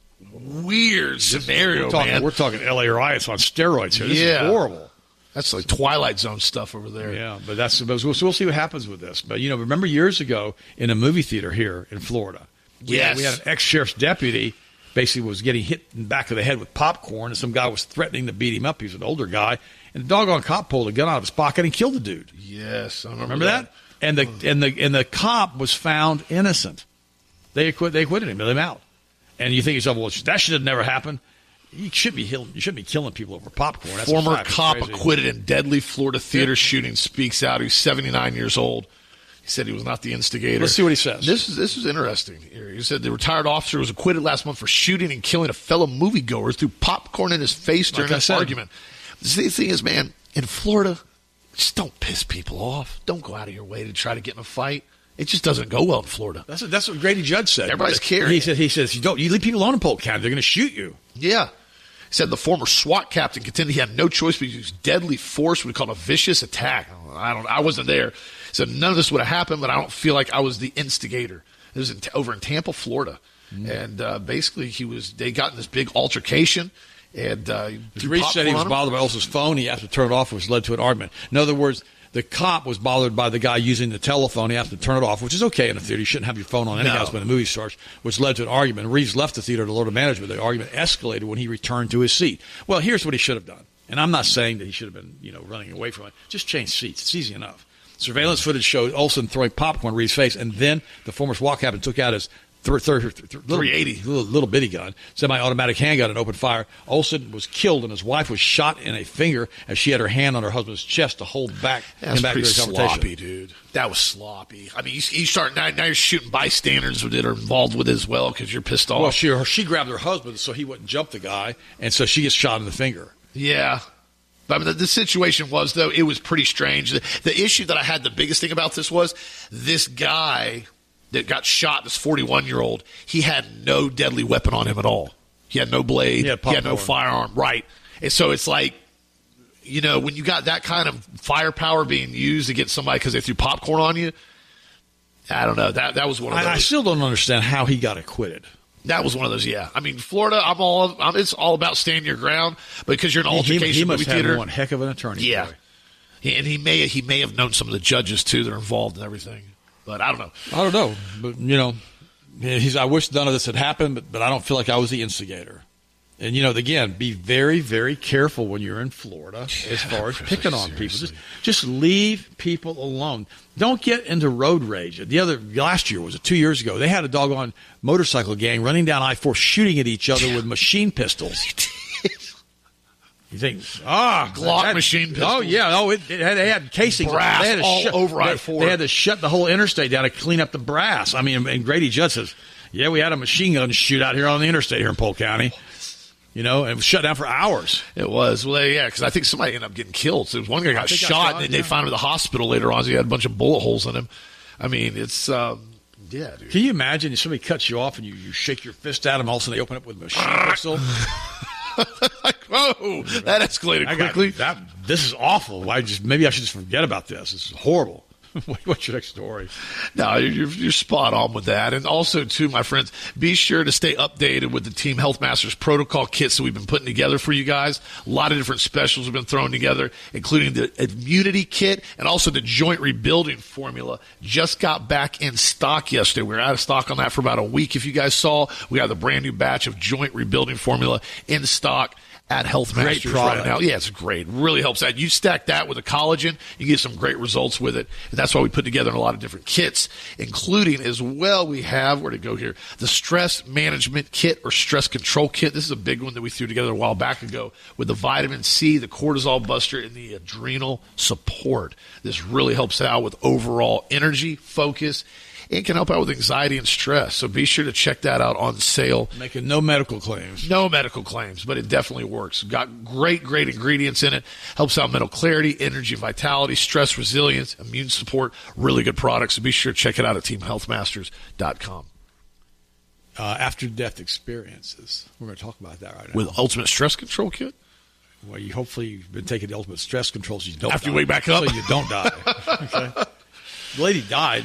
weird scenario, man. We're talking LA riots on steroids here. This is horrible. That's like Twilight Zone stuff over there. Yeah, but we'll see what happens with this. But remember years ago in a movie theater here in Florida, we had an ex-sheriff's deputy. Basically was getting hit in the back of the head with popcorn, and some guy was threatening to beat him up. He was an older guy, and the doggone cop pulled a gun out of his pocket and killed the dude. Yes, I remember that. And the cop was found innocent. They acquitted him. They let him out. And you think to yourself, well, that should have never happened. You shouldn't be killing people over popcorn. That's former cop acquitted in deadly Florida theater shooting speaks out. He's 79 years old. He said he was not the instigator. Let's see what he says. This is interesting. He said the retired officer was acquitted last month for shooting and killing a fellow moviegoer through popcorn in his face during an argument. The thing is, man, in Florida, just don't piss people off. Don't go out of your way to try to get in a fight. It just doesn't go well in Florida. That's what Grady Judd said. Everybody's caring. He says you leave people alone in Polk County, they're going to shoot you. Yeah. He said the former SWAT captain contended he had no choice but to use deadly force, what he called a vicious attack. I wasn't there. He said none of this would have happened, but I don't feel like I was the instigator. It was over in Tampa, Florida. Mm-hmm. And basically they got in this big altercation. And Reese said he was bothered by Olson's phone. He asked to turn it off, which led to an argument. In other words, the cop was bothered by the guy using the telephone. He asked to turn it off, which is okay in a theater. You shouldn't have your phone on any house when the movie starts, which led to an argument. Reeves left the theater to alert management. The argument escalated when he returned to his seat. Well, here's what he should have done. And I'm not saying that he should have been, running away from it. Just change seats. It's easy enough. Surveillance footage showed Olson throwing popcorn at Reeves' face, and then the former SWAT captain took out his 380 little bitty gun, semi-automatic handgun, and opened fire. Olson was killed, and his wife was shot in a finger as she had her hand on her husband's chest to hold back him back pretty during the confrontation. Sloppy, dude. That was sloppy. I mean, you start now you're shooting bystanders that are involved with it as well because you're pissed off. Well, she grabbed her husband so he wouldn't jump the guy, and so she gets shot in the finger. Yeah. But I mean, the situation was, though, it was pretty strange. The issue that I had, the biggest thing about this was this guy that got shot, this 41-year-old, he had no deadly weapon on him at all. He had no blade. He had no firearm. Right. And so it's like, when you got that kind of firepower being used against somebody because they threw popcorn on you, I don't know. That was one of those. I still don't understand how he got acquitted. That was one of those, yeah. I mean, Florida, it's all about standing your ground because you're an altercation he movie theater. Have one heck of an attorney. Yeah. And he may have known some of the judges, too, that are involved in everything. But I don't know. But, I wish none of this had happened, but I don't feel like I was the instigator. And, again, be very, very careful when you're in Florida as far as picking on people. Just leave people alone. Don't get into road rage. Last year, was it 2 years ago, they had a doggone motorcycle gang running down I-4 shooting at each other with machine pistols. You think, Glock machine pistols. Oh, yeah. They had casings. Brass they had over I-4. They had to shut the whole interstate down to clean up the brass. I mean, and Grady Judd says, yeah, we had a machine gun shootout here on the interstate here in Polk County. And it was shut down for hours. It was. Well, yeah, because I think somebody ended up getting killed. So one guy got shot, and they found him at the hospital later on. So he had a bunch of bullet holes in him. I mean, it's, dude. Can you imagine if somebody cuts you off and you shake your fist at them, all of a sudden they open up with a machine pistol? Whoa, that escalated quickly. This is awful. Maybe I should just forget about this. This is horrible. What's your next story? No, you're spot on with that. And also, too, my friends, be sure to stay updated with the Team Health Masters protocol kits that we've been putting together for you guys. A lot of different specials have been thrown together, including the immunity kit and also the joint rebuilding formula. Just got back in stock yesterday. We were out of stock on that for about a week. If you guys saw, we have the brand new batch of joint rebuilding formula in stock. at Health Masters right now. Yeah, it's great. It really helps out. You stack that with a collagen, you get some great results with it. And that's why we put together a lot of different kits, including as well, we have, where to go here, the stress management kit or stress control kit. This is a big one that we threw together a while back ago with the vitamin C, the cortisol buster, and the adrenal support. This really helps out with overall energy, focus, and can help out with anxiety and stress. So be sure to check that out on sale. Making no medical claims. No medical claims, but it definitely works. Got great ingredients in it. Helps out mental clarity, energy, vitality, stress resilience, immune support. Really good products. So be sure to check it out at teamhealthmasters.com. After-death experiences. We're going to talk about that right now. With Ultimate Stress Control Kit? Well, hopefully you've been taking the Ultimate Stress Control so you don't After die. you wake back up? So you don't die. Okay. The lady died.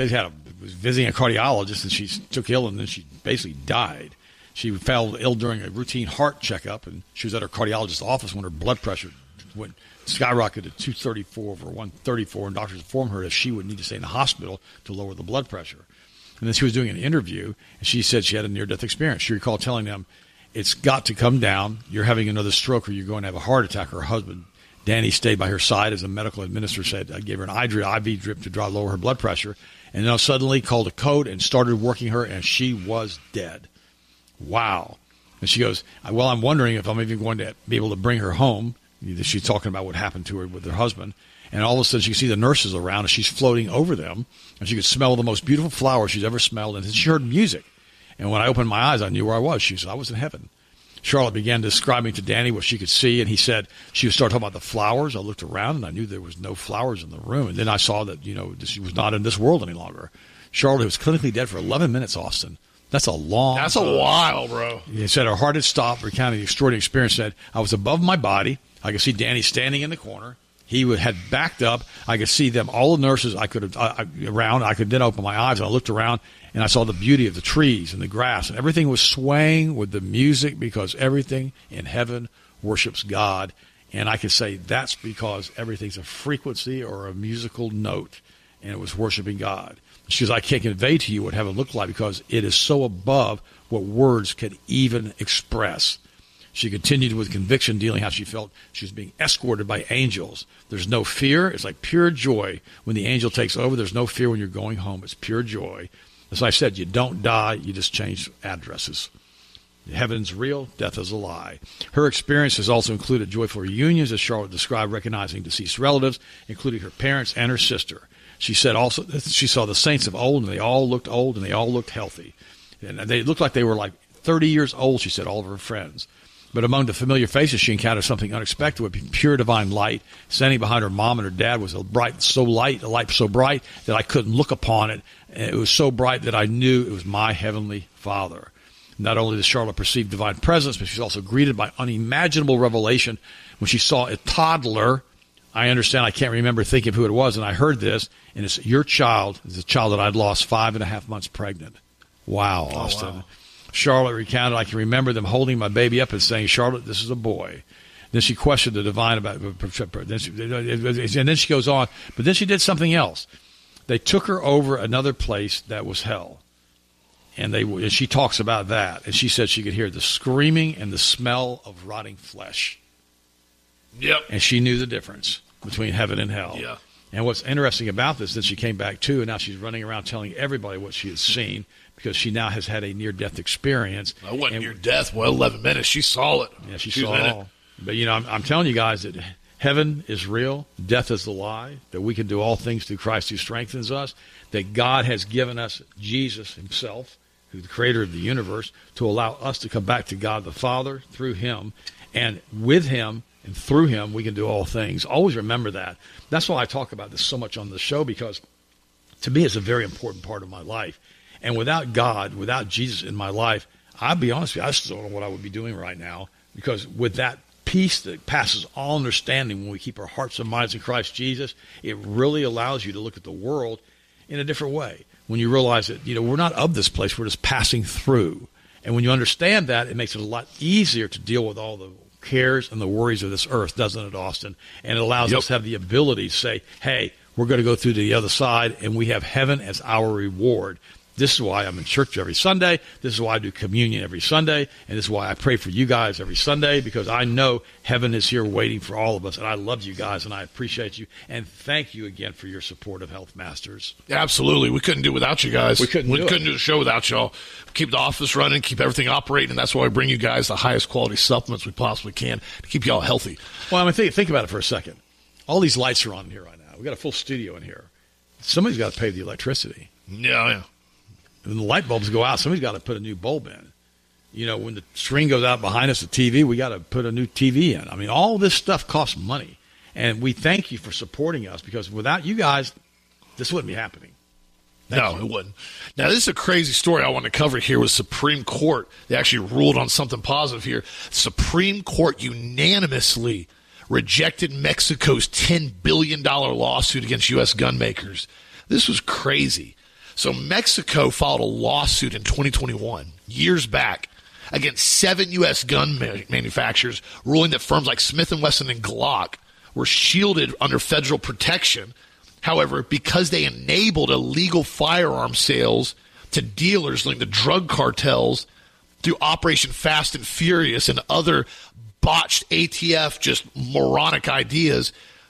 Was visiting a cardiologist, and she took ill, and then she basically died. She fell ill during a routine heart checkup, and she was at her cardiologist's office when her blood pressure went skyrocketed to 234 over 134, and doctors informed her that she would need to stay in the hospital to lower the blood pressure. And then she was doing an interview, and she said she had a near-death experience. She recalled telling them, "It's got to come down. You're having another stroke, or you're going to have a heart attack." Her husband, Danny, stayed by her side as a medical administrator said. I gave her an IV drip to lower her blood pressure, and then suddenly called a code and started working her, and she was dead. Wow. And she goes, "Well, I'm wondering if I'm even going to be able to bring her home." She's talking about what happened to her with her husband. And all of a sudden, she could see the nurses around, and she's floating over them, and she could smell the most beautiful flowers she's ever smelled, and she heard music. And when I opened my eyes, I knew where I was. She said, "I was in heaven." Charlotte began describing to Danny what she could see, and he said she started talking about the flowers. I looked around, and I knew there was no flowers in the room. And then I saw that, she was not in this world any longer. Charlotte was clinically dead for 11 minutes, Austin. That's a long That's time. a while, bro. He said her heart had stopped, recounting the extraordinary experience. Said, "I was above my body. I could see Danny standing in the corner. He had backed up. I could see them, all the nurses I could have around. I could then open my eyes, and I looked around, and I saw the beauty of the trees and the grass, and everything was swaying with the music because everything in heaven worships God." And I could say that's because everything's a frequency or a musical note, and it was worshiping God. She goes, "I can't convey to you what heaven looked like because it is so above what words could even express." She continued with conviction, dealing how she felt she was being escorted by angels. There's no fear. It's like pure joy. When the angel takes over, there's no fear when you're going home. It's pure joy. As I said, you don't die. You just change addresses. Heaven's real. Death is a lie. Her experience has also included joyful reunions, as Charlotte described, recognizing deceased relatives, including her parents and her sister. She said also that she saw the saints of old, and they all looked old, and they all looked healthy. And they looked like they were like 30 years old, she said, all of her friends. But among the familiar faces, she encountered something unexpected with pure divine light. Standing behind her mom and her dad was a light so bright that I couldn't look upon it. And it was so bright that I knew it was my heavenly Father. Not only did Charlotte perceive divine presence, but she was also greeted by unimaginable revelation when she saw a toddler. I understand, I can't remember thinking of who it was, and I heard this, and it's your child. It's a child that I'd lost 5.5 months pregnant. Wow, Austin. Oh, wow. Charlotte recounted, "I can remember them holding my baby up and saying, 'Charlotte, this is a boy.'" Then she questioned the divine about, and then she goes on, but then she did something else. They took her over another place that was hell, and she talks about that, and she said she could hear the screaming and the smell of rotting flesh. Yep. And she knew the difference between heaven and hell. Yeah. And what's interesting about this, that she came back too, and now she's running around telling everybody what she has seen, because she now has had a near-death experience. I wasn't near death. Well, 11 minutes. She saw it. Yeah, she saw it all. But, I'm telling you guys that heaven is real. Death is the lie. That we can do all things through Christ who strengthens us. That God has given us Jesus himself, who's the creator of the universe, to allow us to come back to God the Father through him. And with him and through him, we can do all things. Always remember that. That's why I talk about this so much on the show, because to me it's a very important part of my life. And without God, without Jesus in my life, I'll be honest with you, I still don't know what I would be doing right now. Because with that peace that passes all understanding, when we keep our hearts and minds in Christ Jesus, it really allows you to look at the world in a different way. When you realize that, we're not of this place, we're just passing through. And when you understand that, it makes it a lot easier to deal with all the cares and the worries of this earth, doesn't it, Austin? And it allows us to have the ability to say, hey, we're going to go through to the other side, and we have heaven as our reward. This is why I'm in church every Sunday. This is why I do communion every Sunday. And this is why I pray for you guys every Sunday, because I know heaven is here waiting for all of us. And I love you guys, and I appreciate you. And thank you again for your support of Health Masters. Yeah, absolutely. We couldn't do it without you guys. We couldn't do the show without y'all. Keep the office running, keep everything operating, and that's why we bring you guys the highest quality supplements we possibly can to keep y'all healthy. Well, I mean, think about it for a second. All these lights are on here right now. We've got a full studio in here. Somebody's got to pay the electricity. Yeah. When the light bulbs go out, somebody's got to put a new bulb in. You know, when the screen goes out behind us, the TV, we got to put a new TV in. I mean, all this stuff costs money. And we thank you for supporting us, because without you guys, this wouldn't be happening. It wouldn't. Now, this is a crazy story I want to cover here with Supreme Court. They actually ruled on something positive here. Supreme Court unanimously rejected Mexico's $10 billion lawsuit against U.S. gun makers. This was crazy. So Mexico filed a lawsuit in 2021, years back, against 7 U.S. gun manufacturers, ruling that firms like Smith & Wesson and Glock were shielded under federal protection. However, because they enabled illegal firearm sales to dealers linked to drug cartels through Operation Fast and Furious and other botched ATF, just moronic ideas,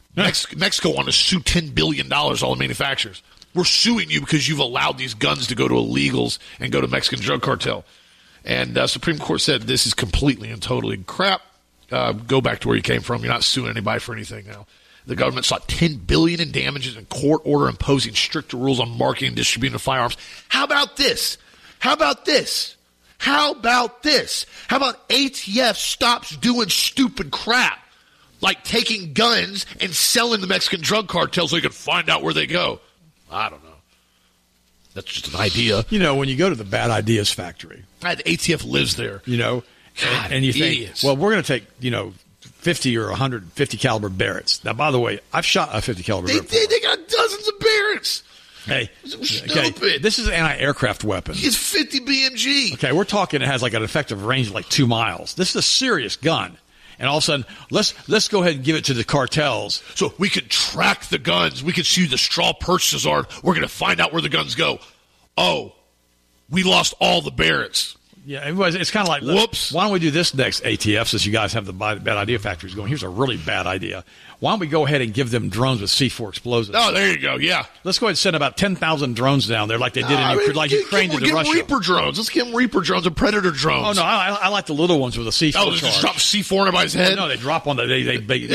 Mexico wanted to sue $10 billion, all the manufacturers. We're suing you because you've allowed these guns to go to illegals and go to Mexican drug cartel. And Supreme Court said this is completely and totally crap. Go back to where you came from. You're not suing anybody for anything now. The government sought $10 billion in damages and court order imposing stricter rules on marketing and distributing of firearms. How about this? How about this? How about this? How about ATF stops doing stupid crap like taking guns and selling the Mexican drug cartels so they can find out where they go? I don't know. That's just an idea. You know, when you go to the Bad Ideas Factory, the ATF lives there. You know, God, and you idiots. think, well, we're going to take, 50 or 150 caliber Barretts. Now, by the way, I've shot a 50 caliber Barrett. They got dozens of Barretts. Hey, stupid. Okay, this is an anti-aircraft weapon. It's 50 BMG. Okay, we're talking it has like an effective range of like 2 miles. This is a serious gun. And all of a sudden, let's go ahead and give it to the cartels. So we could track the guns. We could see who the straw purchases are. We're going to find out where the guns go. Oh, we lost all the Barretts. Yeah, it's kind of like, whoops. Why don't we do this next, ATF, since you guys have the Bad Idea Factories going? Here's a really bad idea. Why don't we go ahead and give them drones with C4 explosives? Oh, there you go, yeah. Let's go ahead and send about 10,000 drones down there like they did in Ukraine did to Russia. Reaper drones. Let's give them Reaper drones and Predator drones. Oh, no, I like the little ones with a C4 charge. Just drop C4 in everybody's head? No, they drop on they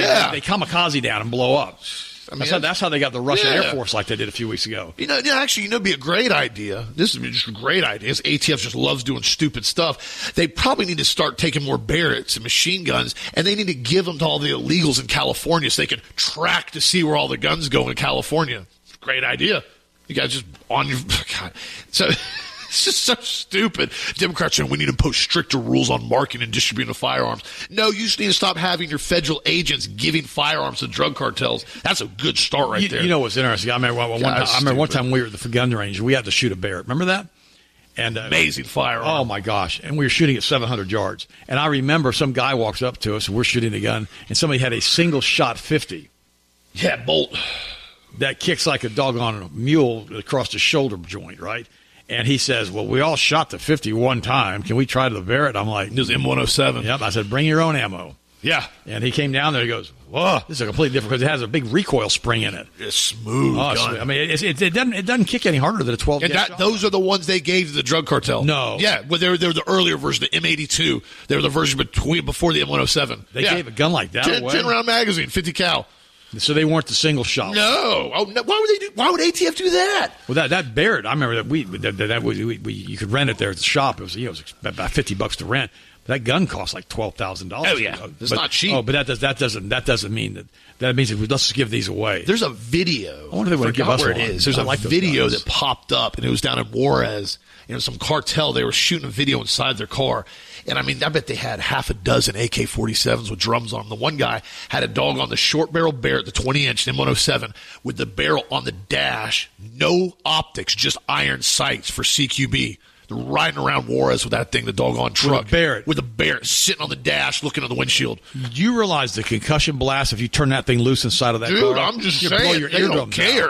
kamikaze down and blow up. I mean, that's how they got the Russian Air Force like they did a few weeks ago. Actually, it'd be a great idea. This would be just a great idea. ATF just loves doing stupid stuff. They probably need to start taking more Barretts and machine guns, and they need to give them to all the illegals in California so they can track to see where all the guns go in California. Great idea. You guys just on your God. So it's just so stupid. Democrats saying we need to impose stricter rules on marketing and distributing of firearms. No, you just need to stop having your federal agents giving firearms to drug cartels. That's a good start right there. You know what's interesting? I remember one time we were at the gun range. We had to shoot a Barrett. Remember that? And amazing firearm. Oh my gosh! And we were shooting at 700 yards. And I remember some guy walks up to us, and we're shooting the gun, and somebody had a single shot 50. Yeah, bolt. That kicks like a doggone mule across the shoulder joint, right? And he says, well, we all shot the 50 one time. Can we try the Barrett? I'm like, it was M107. Yep. I said, bring your own ammo. Yeah. And he came down there. He goes, whoa, this is a completely different because it has a big recoil spring in it. It's smooth. Gun. I mean, it doesn't kick any harder than a 12 gauge shot. Those are the ones they gave to the drug cartel. No. Yeah. Well, they were the earlier version, the M82. They were the version before the M107. They gave a gun like that 10 round magazine, 50 cal. So they weren't the single shot. No. Oh, no. Why would ATF do that? Well, that Barrett, I remember that you could rent it there at the shop. It was about $50 to rent. But that gun cost like $12,000. Oh yeah, it's not cheap. Oh, but that doesn't mean that means let's just give these away. There's a video. I wonder if they want to give us where one. It is. There's a video that popped up, and it was down in Juarez. Some cartel. They were shooting a video inside their car. And, I mean, I bet they had half a dozen AK-47s with drums on them. The one guy had a dog on the short-barrel Barrett, the 20-inch M107, with the barrel on the dash, no optics, just iron sights for CQB. They're riding around Juarez with that thing, the doggone truck. With a Barrett sitting on the dash looking on the windshield. Do you realize the concussion blast if you turn that thing loose inside of that car? Dude, I'm just saying, they don't care.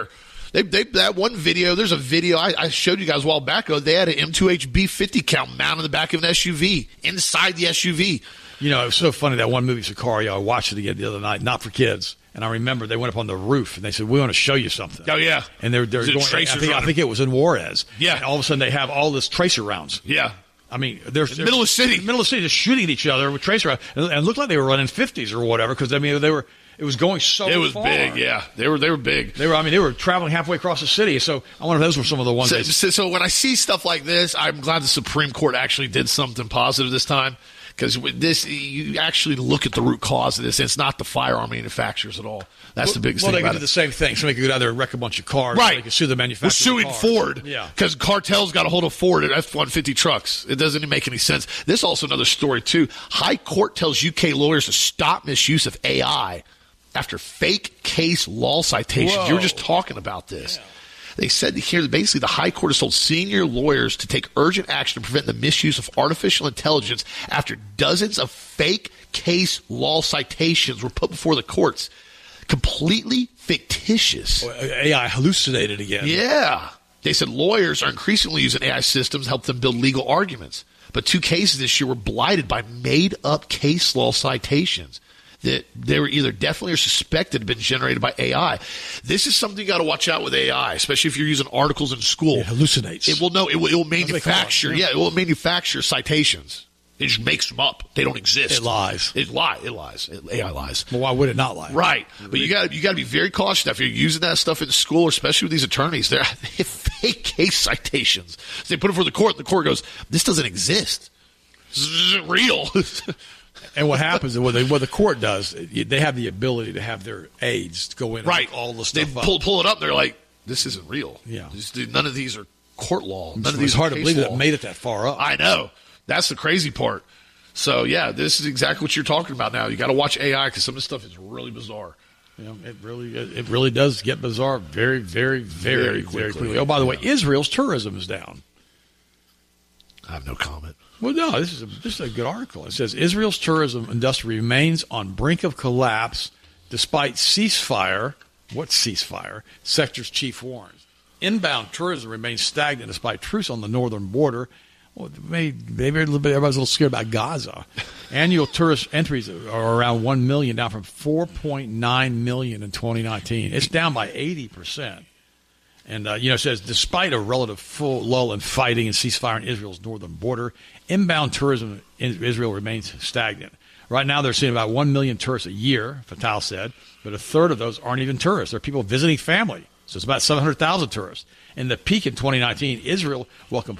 They that one video, there's a video I showed you guys a while back ago. They had an M2HB50 count mounted on the back of an SUV, inside the SUV. You know, it was so funny, that one movie, Sicario, I watched it again the other night, not for kids. And I remember they went up on the roof and they said, "We want to show you something." Oh, yeah. And they're going, I think it was in Juarez. Yeah. And all of a sudden they have all this tracer rounds. Yeah. I mean, they're in the middle of the city. In the middle of the city, just shooting at each other with tracer rounds. And it looked like they were running 50s or whatever, because, I mean, it was going so far. It was big, yeah. They were big. They were traveling halfway across the city. So I wonder if those were some of the ones. So when I see stuff like this, I'm glad the Supreme Court actually did something positive this time. Because this, you actually look at the root cause of this, and it's not the firearm manufacturers at all. That's the biggest thing about it. Well, they could do the same thing. Somebody could either wreck a bunch of cars, right? Or they could sue the manufacturer. We're suing Ford, because cartels got a hold of Ford at F-150 trucks. It doesn't even make any sense. This is also another story too. High Court tells UK lawyers to stop misuse of AI after fake case law citations. Whoa. You were just talking about this. Yeah. They said here that basically the High Court has told senior lawyers to take urgent action to prevent the misuse of artificial intelligence after dozens of fake case law citations were put before the courts. Completely fictitious. AI hallucinated again. Yeah. They said lawyers are increasingly using AI systems to help them build legal arguments. But 2 cases this year were blighted by made-up case law citations that they were either definitely or suspected to have been generated by AI. This is something you got to watch out with AI, especially if you're using articles in school. It hallucinates. It will manufacture. Yeah, it will manufacture citations. It just makes them up. They don't exist. It lies. It lies. AI lies. Well, why would it not lie? Right. But you got to be very cautious if you're using that stuff in school, especially with these attorneys. They have fake case citations. So they put it before the court, and the court goes, "This doesn't exist. This isn't real." And what happens is what the court does, they have the ability to have their aides go in and look all the stuff up. Pull it up. They're like, "This isn't real. Yeah. None of these are court law. None of these it's hard are to believe law. that it made it that far up." I know. That's the crazy part. So, yeah, this is exactly what you're talking about now. You got to watch AI because some of this stuff is really bizarre. Yeah, it really does get bizarre very, very, very quickly. Oh, by the way, Israel's tourism is down. I have no comment. Well, no, this is a good article. It says Israel's tourism industry remains on brink of collapse despite ceasefire. What ceasefire? Sector's chief warns. Inbound tourism remains stagnant despite truce on the northern border. Well, maybe everybody's a little scared about Gaza. Annual tourist entries are around 1 million, down from 4.9 million in 2019. It's down by 80%. And, it says, despite a relative full lull in fighting and ceasefire on Israel's northern border, inbound tourism in Israel remains stagnant. Right now, they're seeing about 1 million tourists a year, Fatah said, but a third of those aren't even tourists. They're people visiting family. So it's about 700,000 tourists. In the peak in 2019, Israel welcomed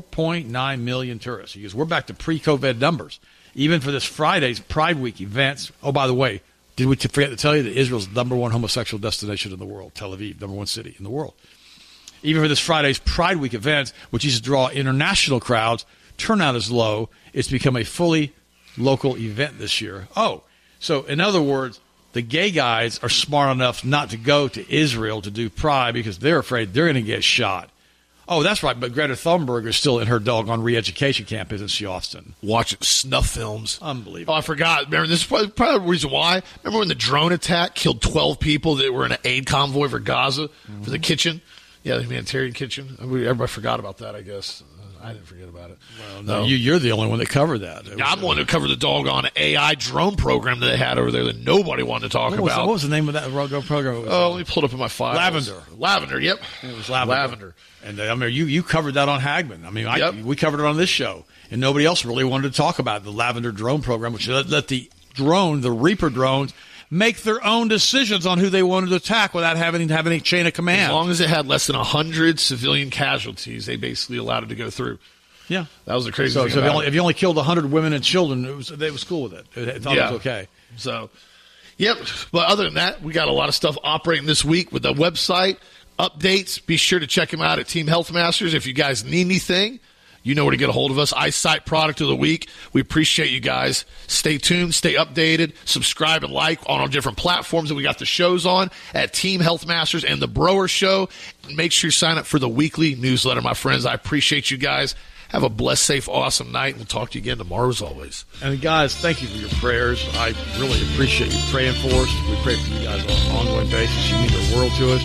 4.9 million tourists. He goes, we're back to pre-COVID numbers. Even for this Friday's Pride Week events. Oh, by the way, did we forget to tell you that Israel's number one homosexual destination in the world, Tel Aviv, number one city in the world. Even for this Friday's Pride Week events, which used to draw international crowds, turnout is low. It's become a fully local event this year. Oh, so in other words, the gay guys are smart enough not to go to Israel to do Pride because they're afraid they're going to get shot. Oh, that's right, but Greta Thunberg is still in her doggone re-education camp, isn't she, Austin? Watching snuff films. Unbelievable. Oh, I forgot. Remember, this is probably the reason why. Remember when the drone attack killed 12 people that were in an aid convoy for Gaza, for the kitchen? Yeah, the humanitarian kitchen. Everybody forgot about that, I guess. I didn't forget about it. Well, no, you're the only one that covered that. I'm the one who covered the doggone AI drone program that they had over there that nobody wanted to talk about. What was the name of that program? Let me pull it up in my files. Lavender, yep. It was Lavender. And I mean, you covered that on Hagman. I mean, we covered it on this show. And nobody else really wanted to talk about the Lavender drone program, which let the Reaper drones, make their own decisions on who they wanted to attack without having to have any chain of command. As long as it had less than 100 civilian casualties, they basically allowed it to go through. Yeah. That was the crazy thing. So if you only killed 100 women and children, they was cool with it. They thought it was okay. So, yep. But other than that, we got a lot of stuff operating this week with the website updates. Be sure to check them out at Team Health Masters. If you guys need anything, you know where to get a hold of us. Eyesight Product of the Week. We appreciate you guys. Stay tuned. Stay updated. Subscribe and like on our different platforms that we got the shows on at Team Health Masters and The Broer Show. Make sure you sign up for the weekly newsletter, my friends. I appreciate you guys. Have a blessed, safe, awesome night. We'll talk to you again tomorrow as always. And guys, thank you for your prayers. I really appreciate you praying for us. We pray for you guys on an ongoing basis. You mean the world to us.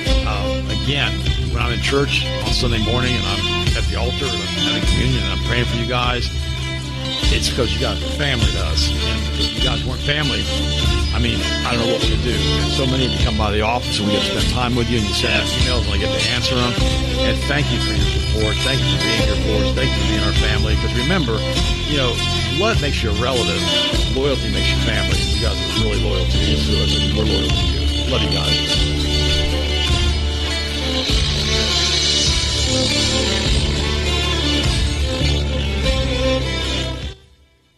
Again, when I'm in church on Sunday morning and I'm at the altar and I'm having communion and I'm praying for you guys, it's because you guys are family to us. And if you guys weren't family, I mean, I don't know what we could do. And so many of you come by the office and we get to spend time with you and you send us emails and I get to answer them. And thank you for your support. Thank you for being here for us. Thank you for being our family. Because remember, blood makes you a relative. Loyalty makes you family. You guys are really loyal to me. So we're loyal to you. Love you guys.